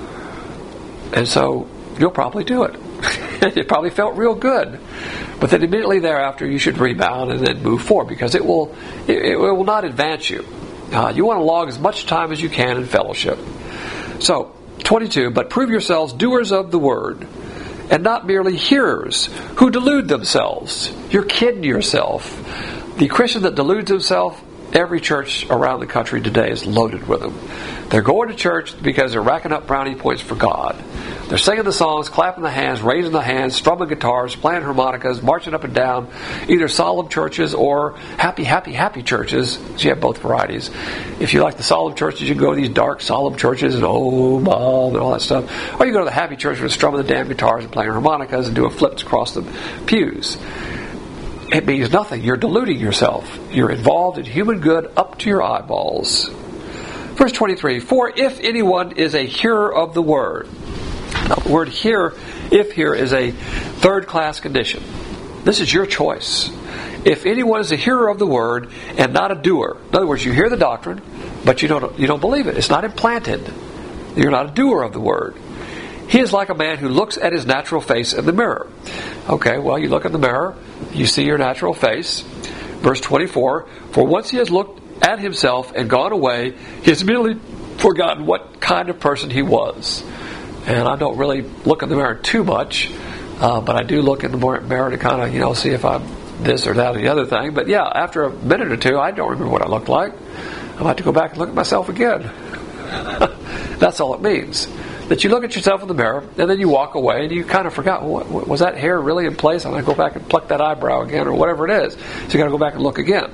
And so you'll probably do it. It probably felt real good. But then immediately thereafter you should rebound and then move forward, because it will it, it will not advance you. Uh, you want to log as much time as you can in fellowship. So, twenty-two, but prove yourselves doers of the word, and not merely hearers who delude themselves. You're kidding yourself. The Christian that deludes himself, every church around the country today is loaded with them. They're going to church because they're racking up brownie points for God. They're singing the songs, clapping the hands, raising the hands, strumming guitars, playing harmonicas, marching up and down, either solemn churches or happy, happy, happy churches. So you have both varieties. If you like the solemn churches, you can go to these dark, solemn churches and oh, mom, and all that stuff. Or you go to the happy church where they're strumming the damn guitars and playing harmonicas and doing flips across the pews. It means nothing. You're deluding yourself. You're involved in human good up to your eyeballs. Verse twenty-three, for if anyone is a hearer of the word. Now, the word hear, if here, is a third-class condition. This is your choice. If anyone is a hearer of the word and not a doer. In other words, you hear the doctrine, but you don't you don't believe it. It's not implanted. You're not a doer of the word. He is like a man who looks at his natural face in the mirror. Okay, well, you look in the mirror, you see your natural face. Verse twenty-four, for once he has looked at himself and gone away, he has immediately forgotten what kind of person he was. And I don't really look in the mirror too much, uh, but I do look in the mirror to kind of, you know, see if I'm this or that or the other thing. But yeah, after a minute or two, I don't remember what I looked like. I might have to go back and look at myself again. That's all it means. That you look at yourself in the mirror, and then you walk away, and you kind of forgot, well, what, was that hair really in place? I'm going to go back and pluck that eyebrow again, or whatever it is. So you got to go back and look again.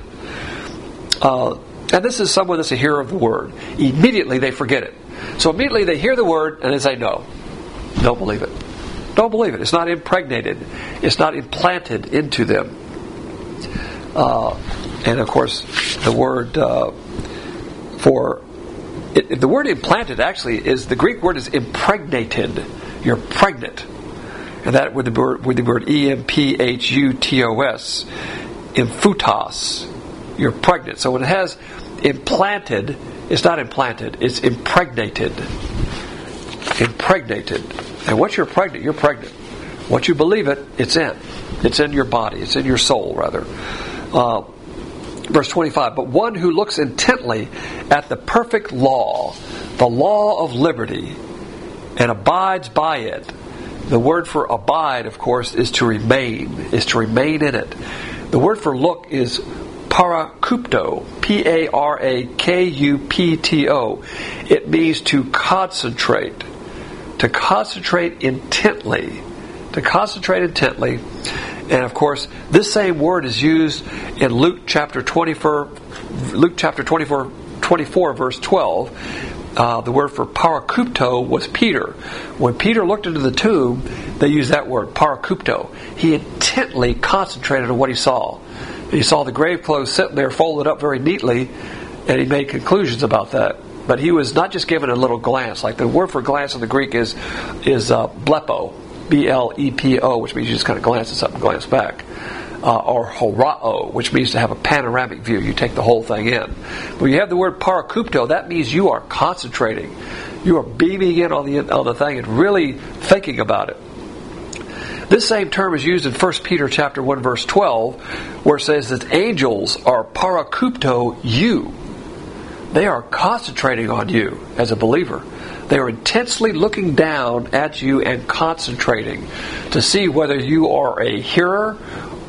Uh, and this is someone that's a hearer of the word. Immediately they forget it. So immediately they hear the word, and they say, no, don't believe it. Don't believe it. It's not impregnated. It's not implanted into them. Uh, and of course, the word uh, for... It, the word implanted actually is, the Greek word is impregnated. You're pregnant. And that with the word, with the word E M P H U T O S, imphutos, you're pregnant. So when it has implanted, it's not implanted, it's impregnated. Impregnated. And once you're pregnant, you're pregnant. Once you believe it, it's in. It's in your body. It's in your soul, rather. Uh, Verse twenty-five, but one who looks intently at the perfect law, the law of liberty, and abides by it. The word for abide, of course, is to remain, is to remain in it. The word for look is parakupto, P A R A K U P T O. It means to concentrate, to concentrate intently, to concentrate intently. And of course, this same word is used in Luke chapter twenty-four, Luke chapter twenty-four, twenty-four, verse twelve. Uh, the word for parakupto was Peter. When Peter looked into the tomb, they used that word, parakupto. He intently concentrated on what he saw. He saw the grave clothes sitting there folded up very neatly, and he made conclusions about that. But he was not just given a little glance. Like the word for glance in the Greek is is uh, blepo. B L E P O, which means you just kind of glance at something, glance back. Uh, or horao, which means to have a panoramic view. You take the whole thing in. When you have the word parakupto, that means you are concentrating. You are beaming in on the, on the thing and really thinking about it. This same term is used in First Peter chapter one, verse twelve, where it says that angels are parakupto you. They are concentrating on you as a believer. They are intensely looking down at you and concentrating to see whether you are a hearer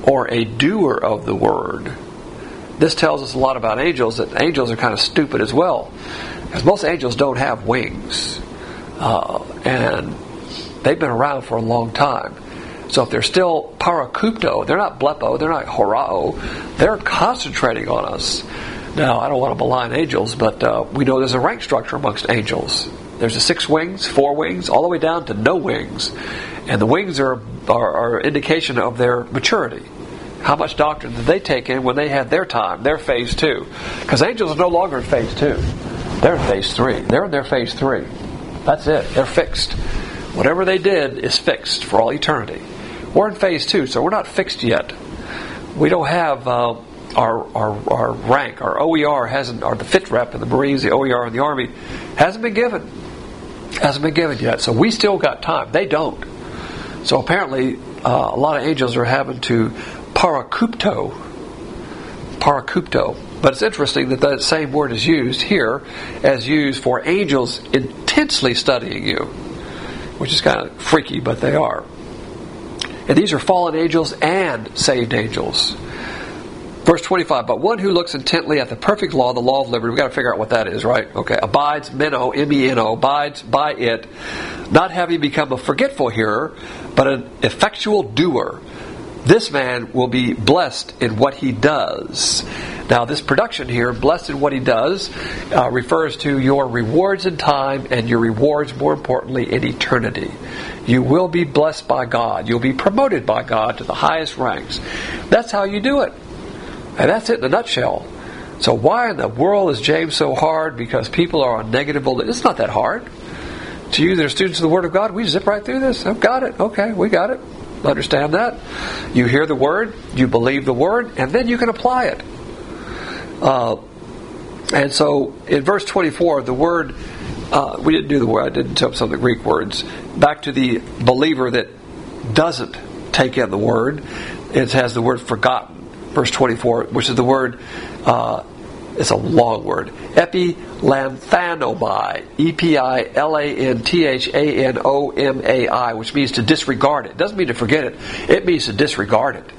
or a doer of the word. This tells us a lot about angels, that angels are kind of stupid as well. Because most angels don't have wings. Uh, and they've been around for a long time. So if they're still parakupto, they're not blepo, they're not horao, they're concentrating on us. Now, I don't want to malign angels, but uh, we know there's a rank structure amongst angels. There's a six wings, four wings, all the way down to no wings. And the wings are are, are indication of their maturity. How much doctrine did they take in when they had their time, their phase two? Because angels are no longer in phase two. They're in phase three. They're in their phase three. That's it. They're fixed. Whatever they did is fixed for all eternity. We're in phase two, so we're not fixed yet. We don't have uh, our, our our rank. Our O E R hasn't, or the fit rep in the Marines, the O E R in the Army, hasn't been given. Hasn't been given yet. So we still got time. They don't. So apparently, uh, a lot of angels are having to parakupto. Parakupto. But it's interesting that that same word is used here as used for angels intensely studying you, which is kind of freaky, but they are. And these are fallen angels and saved angels. Verse twenty-five, but one who looks intently at the perfect law, the law of liberty, we've got to figure out what that is, right? Okay, abides, meno, M E N O, abides by it, not having become a forgetful hearer, but an effectual doer. This man will be blessed in what he does. Now, this production here, blessed in what he does, uh, refers to your rewards in time and your rewards, more importantly, in eternity. You will be blessed by God. You'll be promoted by God to the highest ranks. That's how you do it. And that's it in a nutshell. So why in the world is James so hard? Because people are on negative belief. It's not that hard. To you that are students of the Word of God, we zip right through this. I've got it. Okay, we got it. Understand that. You hear the Word, you believe the Word, and then you can apply it. Uh, and so in verse twenty-four, the word, uh, we didn't do the word, I didn't tell some of the Greek words. Back to the believer that doesn't take in the Word, it has the word forgotten. Verse twenty-four, which is the word, uh, it's a long word, epilanthanomai, E P I L A N T H A N O M A I, which means to disregard it. It doesn't mean to forget it. It means to disregard it.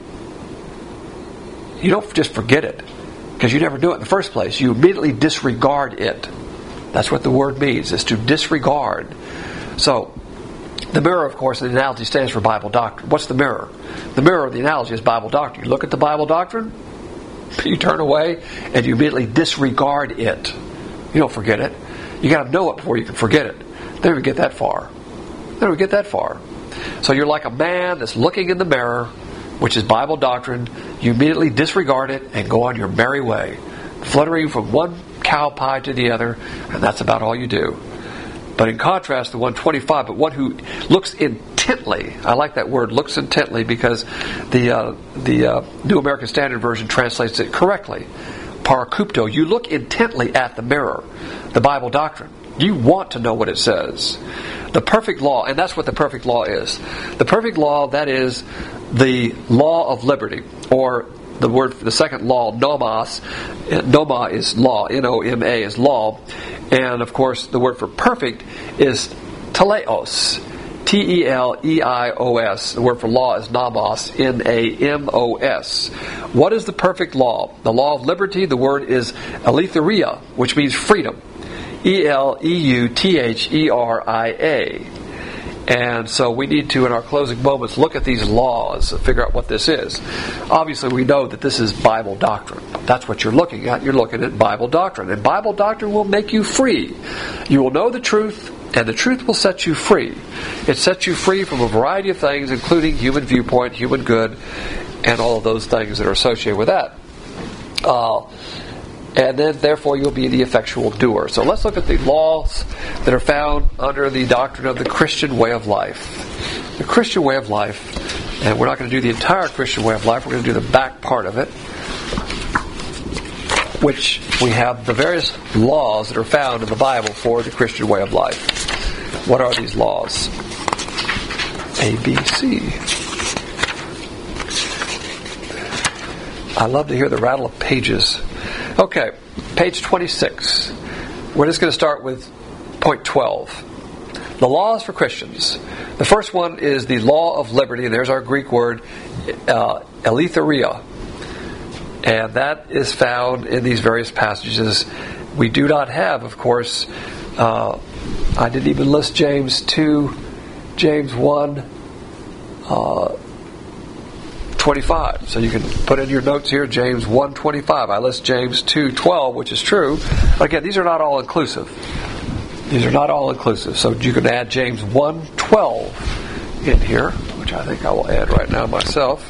You don't just forget it, because you never do it in the first place. You immediately disregard it. That's what the word means, is to disregard. So, the mirror, of course, the analogy stands for Bible doctrine. What's the mirror? The mirror of the analogy is Bible doctrine. You look at the Bible doctrine, you turn away, and you immediately disregard it. You don't forget it. You got to know it before you can forget it. They don't even get that far. They don't even get that far. So you're like a man that's looking in the mirror, which is Bible doctrine. You immediately disregard it and go on your merry way, fluttering from one cow pie to the other, and that's about all you do. But in contrast to one twenty-five, but one who looks intently, I like that word, looks intently, because the uh, the uh, New American Standard Version translates it correctly. Parakupto, you look intently at the mirror, the Bible doctrine. You want to know what it says. The perfect law, and that's what the perfect law is. The perfect law, that is the law of liberty, or the word for the second law, nomos. Noma is law, N O M A is law. And of course, the word for perfect is teleos, T E L E I O S. The word for law is nomos, N A M O S. What is the perfect law? The law of liberty, the word is eleutheria, which means freedom. E L E U T H E R I A. And so we need to, in our closing moments, look at these laws and figure out what this is. Obviously, we know that this is Bible doctrine. That's what you're looking at. You're looking at Bible doctrine. And Bible doctrine will make you free. You will know the truth, and the truth will set you free. It sets you free from a variety of things, including human viewpoint, human good, and all of those things that are associated with that. Uh, And then, therefore, you'll be the effectual doer. So let's look at the laws that are found under the doctrine of the Christian way of life. The Christian way of life, and we're not going to do the entire Christian way of life, we're going to do the back part of it, which we have the various laws that are found in the Bible for the Christian way of life. What are these laws? A, B, C. I love to hear the rattle of pages. Okay, page twenty-six. We're just going to start with point twelve. The laws for Christians. The first one is the law of liberty. There's our Greek word, uh, aletheria. And that is found in these various passages. We do not have, of course, uh, I didn't even list James two, James one, uh, twenty-five. So you can put in your notes here, James one twenty-five. I list James two twelve, which is true. Again, these are not all inclusive. These are not all inclusive. So you can add James one twelve in here, which I think I will add right now myself.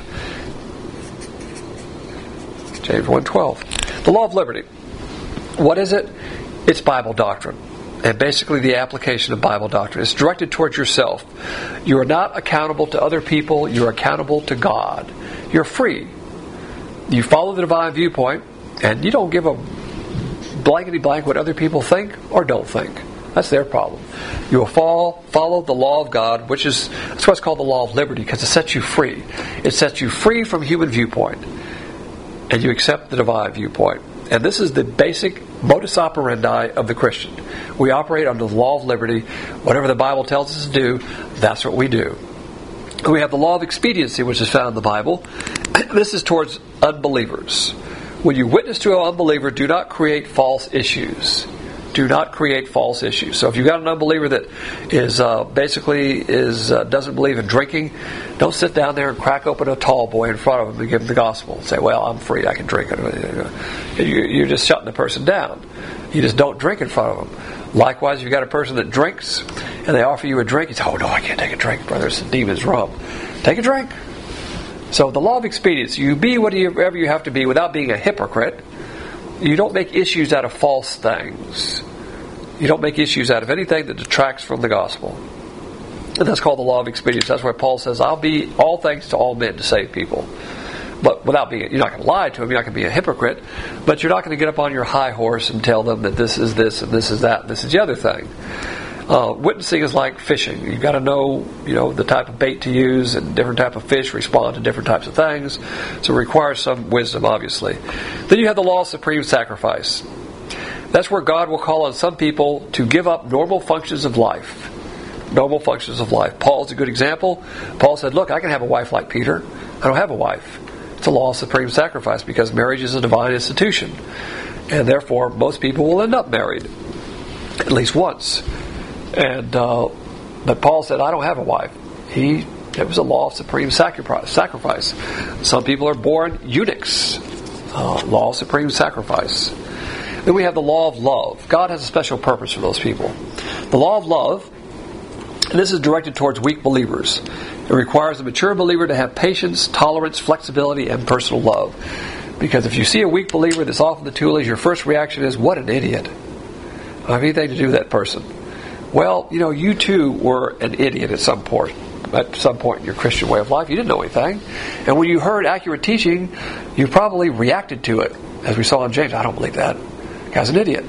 James one twelve. The law of liberty. What is it? It's Bible doctrine. And basically the application of Bible doctrine. It's directed towards yourself. You are not accountable to other people. You're accountable to God. You're free. You follow the divine viewpoint, and you don't give a blankety blank what other people think or don't think. That's their problem. You will fall, follow the law of God, which is that's what's called the law of liberty, because it sets you free. It sets you free from human viewpoint. And you accept the divine viewpoint. And this is the basic modus operandi of the Christian. We operate under the law of liberty. Whatever the Bible tells us to do, that's what we do. We have the law of expediency, which is found in the Bible. This is towards unbelievers. When you witness to an unbeliever, do not create false issues. Do not create false issues. So if you've got an unbeliever that is uh, basically is uh, doesn't believe in drinking, don't sit down there and crack open a tall boy in front of him and give him the gospel and say, well, I'm free, I can drink. You're just shutting the person down. You just don't drink in front of them. Likewise, if you've got a person that drinks and they offer you a drink, you say, oh no, I can't take a drink, brother, it's the demon's rum. Take a drink. So the law of expediency, you be whatever you have to be without being a hypocrite. You don't make issues out of false things. You don't make issues out of anything that detracts from the gospel. And that's called the law of expediency. That's why Paul says, I'll be all things to all men to save people. But without being, you're not going to lie to them, you're not going to be a hypocrite, but you're not going to get up on your high horse and tell them that this is this and this is that and this is the other thing. Uh, witnessing is like fishing. You've got to know, you know, the type of bait to use, and different type of fish respond to different types of things. So it requires some wisdom, obviously. Then you have the law of supreme sacrifice. That's where God will call on some people to give up normal functions of life. Normal functions of life. Paul's a good example. Paul said, look, I can have a wife like Peter. I don't have a wife. It's a law of supreme sacrifice because marriage is a divine institution. And therefore, most people will end up married. At least once. And uh, but Paul said, I don't have a wife. He it was a law of supreme sacrifice. sacrifice. Some people are born eunuchs. Uh, law of supreme sacrifice. Then we have the law of love. God has a special purpose for those people. The law of love, and this is directed towards weak believers. It requires a mature believer to have patience, tolerance, flexibility, and personal love. Because if you see a weak believer that's off in the toolies, your first reaction is, what an idiot. I don't have anything to do with that person. Well, you know, you too were an idiot at some point. At some point in your Christian way of life, you didn't know anything. And when you heard accurate teaching, you probably reacted to it. As we saw in James, I don't believe that. The guy's an idiot.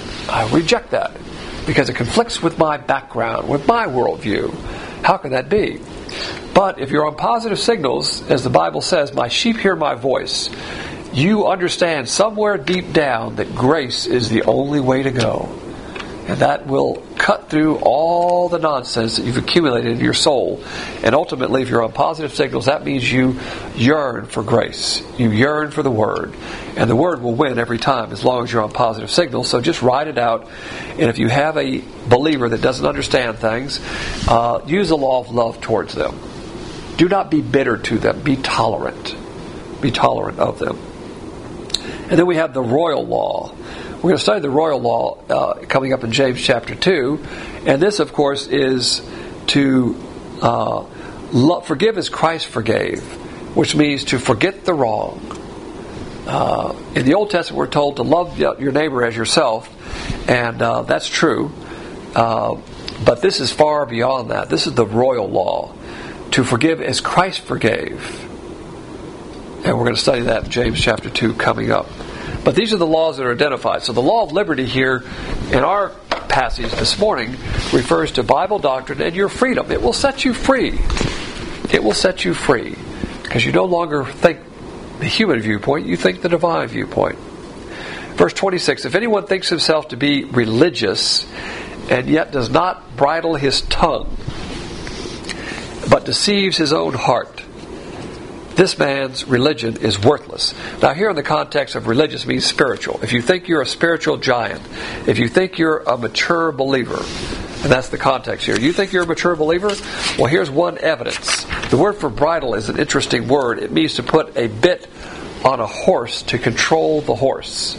I reject that. Because it conflicts with my background, with my worldview. How can that be? But if you're on positive signals, as the Bible says, my sheep hear my voice, you understand somewhere deep down that grace is the only way to go. And that will cut through all the nonsense that you've accumulated in your soul. And ultimately, if you're on positive signals, that means you yearn for grace. You yearn for the Word. And the Word will win every time as long as you're on positive signals. So just ride it out. And if you have a believer that doesn't understand things, uh, use the law of love towards them. Do not be bitter to them. Be tolerant. Be tolerant of them. And then we have the royal law. We're going to study the royal law uh, coming up in James chapter two. And this, of course, is to uh, lo- forgive as Christ forgave, which means to forget the wrong. Uh, in the Old Testament, we're told to love your neighbor as yourself, and uh, that's true. Uh, but this is far beyond that. This is the royal law, to forgive as Christ forgave. And we're going to study that in James chapter two coming up. But these are the laws that are identified. So the law of liberty here in our passage this morning refers to Bible doctrine and your freedom. It will set you free. It will set you free. Because you no longer think the human viewpoint, you think the divine viewpoint. Verse twenty-six, if anyone thinks himself to be religious and yet does not bridle his tongue, but deceives his own heart, this man's religion is worthless. Now here in the context of religious means spiritual. If you think you're a spiritual giant, if you think you're a mature believer, and that's the context here. You think you're a mature believer? Well, here's one evidence. The word for bridle is an interesting word. It means to put a bit on a horse to control the horse.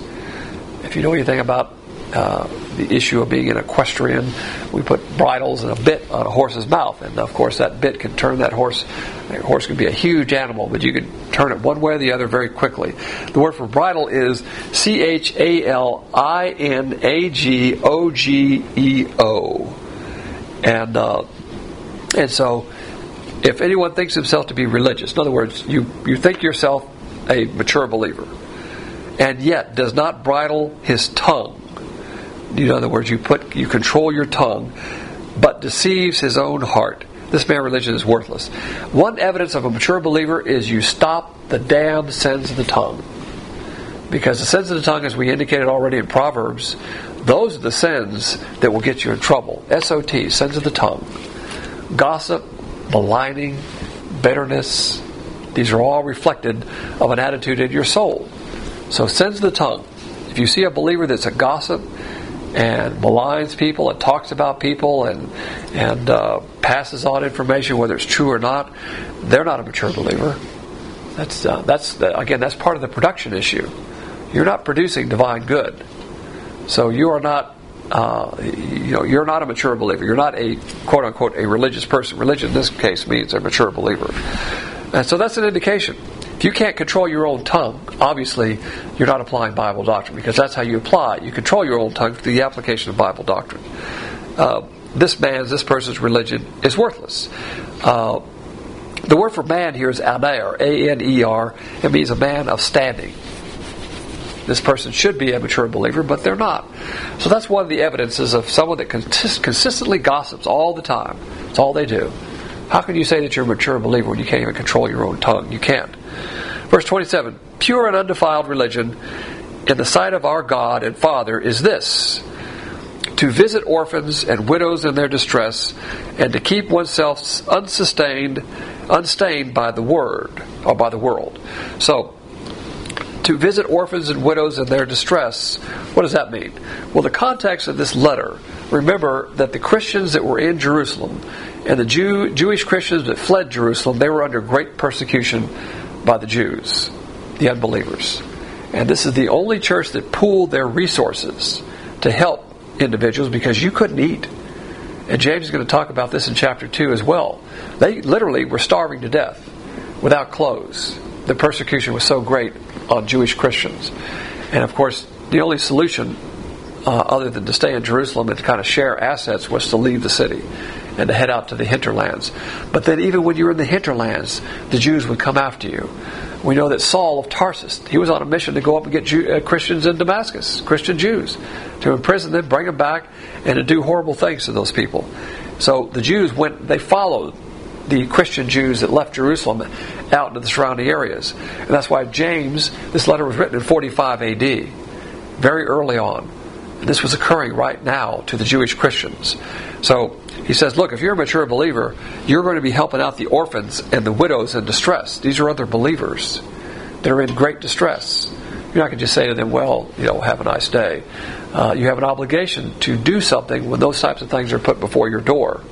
If you know anything about uh, the issue of being an equestrian, we put bridles and a bit on a horse's mouth, and of course that bit can turn that horse. A horse can be a huge animal, but you can turn it one way or the other very quickly. The word for bridle is C H A L I N A G O G E O, and uh, and so if anyone thinks himself to be religious, in other words, you you think yourself a mature believer, and yet does not bridle his tongue. In other words, you put you control your tongue, but deceives his own heart. This man's religion is worthless. One evidence of a mature believer is you stop the damn sins of the tongue. Because the sins of the tongue, as we indicated already in Proverbs, those are the sins that will get you in trouble. S O T, sins of the tongue. Gossip, maligning, bitterness, these are all reflected of an attitude in your soul. So sins of the tongue. If you see a believer that's a gossip and maligns people and talks about people and and uh, passes on information, whether it's true or not, they're not a mature believer. That's uh, that's uh, again that's part of the production issue. You're not producing divine good, so you are not uh, you know you're not a mature believer. You're not a quote unquote a religious person. Religion in this case means a mature believer, and so that's an indication. If you can't control your own tongue, obviously you're not applying Bible doctrine, because that's how you apply it. You control your own tongue through the application of Bible doctrine. Uh, this man's, this person's religion is worthless. Uh, the word for man here is aner, A N E R. It means a man of standing. This person should be a mature believer, but they're not. So that's one of the evidences of someone that consist- consistently gossips all the time. It's all they do. How can you say that you're a mature believer when you can't even control your own tongue? You can't. Verse twenty-seven, pure and undefiled religion in the sight of our God and Father is this: to visit orphans and widows in their distress, and to keep oneself unsustained, unstained by the word, or by the world. So, to visit orphans and widows in their distress, what does that mean? Well, the context of this letter, remember that the Christians that were in Jerusalem and the Jew, Jewish Christians that fled Jerusalem, they were under great persecution by the Jews, the unbelievers. And this is the only church that pooled their resources to help individuals, because you couldn't eat. And James is going to talk about this in chapter two as well. They literally were starving to death without clothes. The persecution was so great on Jewish Christians. And of course, the only solution uh, other than to stay in Jerusalem and to kind of share assets was to leave the city and to head out to the hinterlands. But then even when you were in the hinterlands, the Jews would come after you. We know that Saul of Tarsus, he was on a mission to go up and get Jew, uh, Christians in Damascus, Christian Jews, to imprison them, bring them back, and to do horrible things to those people. So the Jews went, they followed the Christian Jews that left Jerusalem out into the surrounding areas. And that's why James, this letter was written in forty-five A D, very early on. And this was occurring right now to the Jewish Christians. So he says, look, if you're a mature believer, you're going to be helping out the orphans and the widows in distress. These are other believers that are in great distress. You're not going to just say to them, well, you know, have a nice day. Uh, you have an obligation to do something when those types of things are put before your door.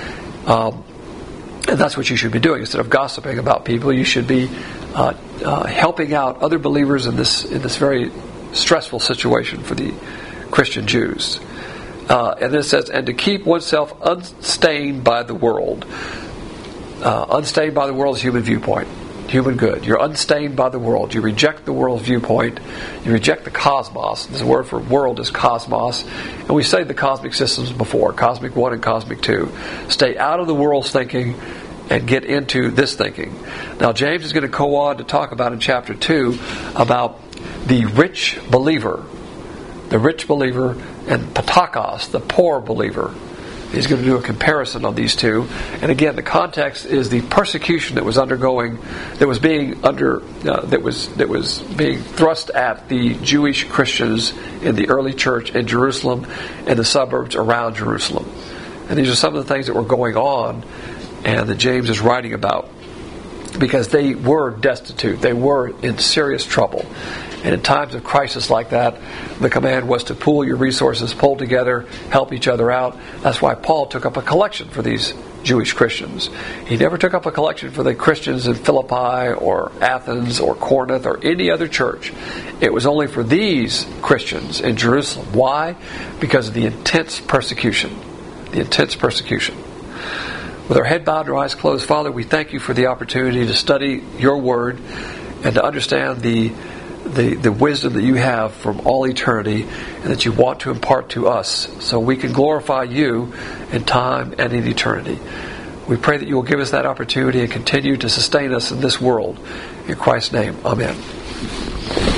Um, and that's what you should be doing. Instead of gossiping about people, you should be uh, uh, helping out other believers in this in this very stressful situation for the Christian Jews. Uh, and then it says, and to keep oneself unstained by the world. Uh, unstained by the world's human viewpoint, human good. You're unstained by the world. You reject the world's viewpoint. You reject the cosmos. This word for world is cosmos. And we studied the cosmic systems before, cosmic one and cosmic two. Stay out of the world's thinking and get into this thinking. Now James is going to go on to talk about in chapter two about the rich believer. The rich believer and Patakos, the poor believer. He's going to do a comparison on these two. And again, the context is the persecution that was undergoing, that was being under, uh, that was that was being thrust at the Jewish Christians in the early church in Jerusalem and the suburbs around Jerusalem. And these are some of the things that were going on and that James is writing about. because they were destitute. They were in serious trouble. And in times of crisis like that, the command was to pool your resources, pull together, help each other out. That's why Paul took up a collection for these Jewish Christians. He never took up a collection for the Christians in Philippi or Athens or Corinth or any other church. It was only for these Christians in Jerusalem. Why? Because of the intense persecution. The intense persecution. With our head bowed and our eyes closed, Father, we thank you for the opportunity to study your word and to understand the The, the wisdom that you have from all eternity and that you want to impart to us so we can glorify you in time and in eternity. We pray that you will give us that opportunity and continue to sustain us in this world. In Christ's name, amen.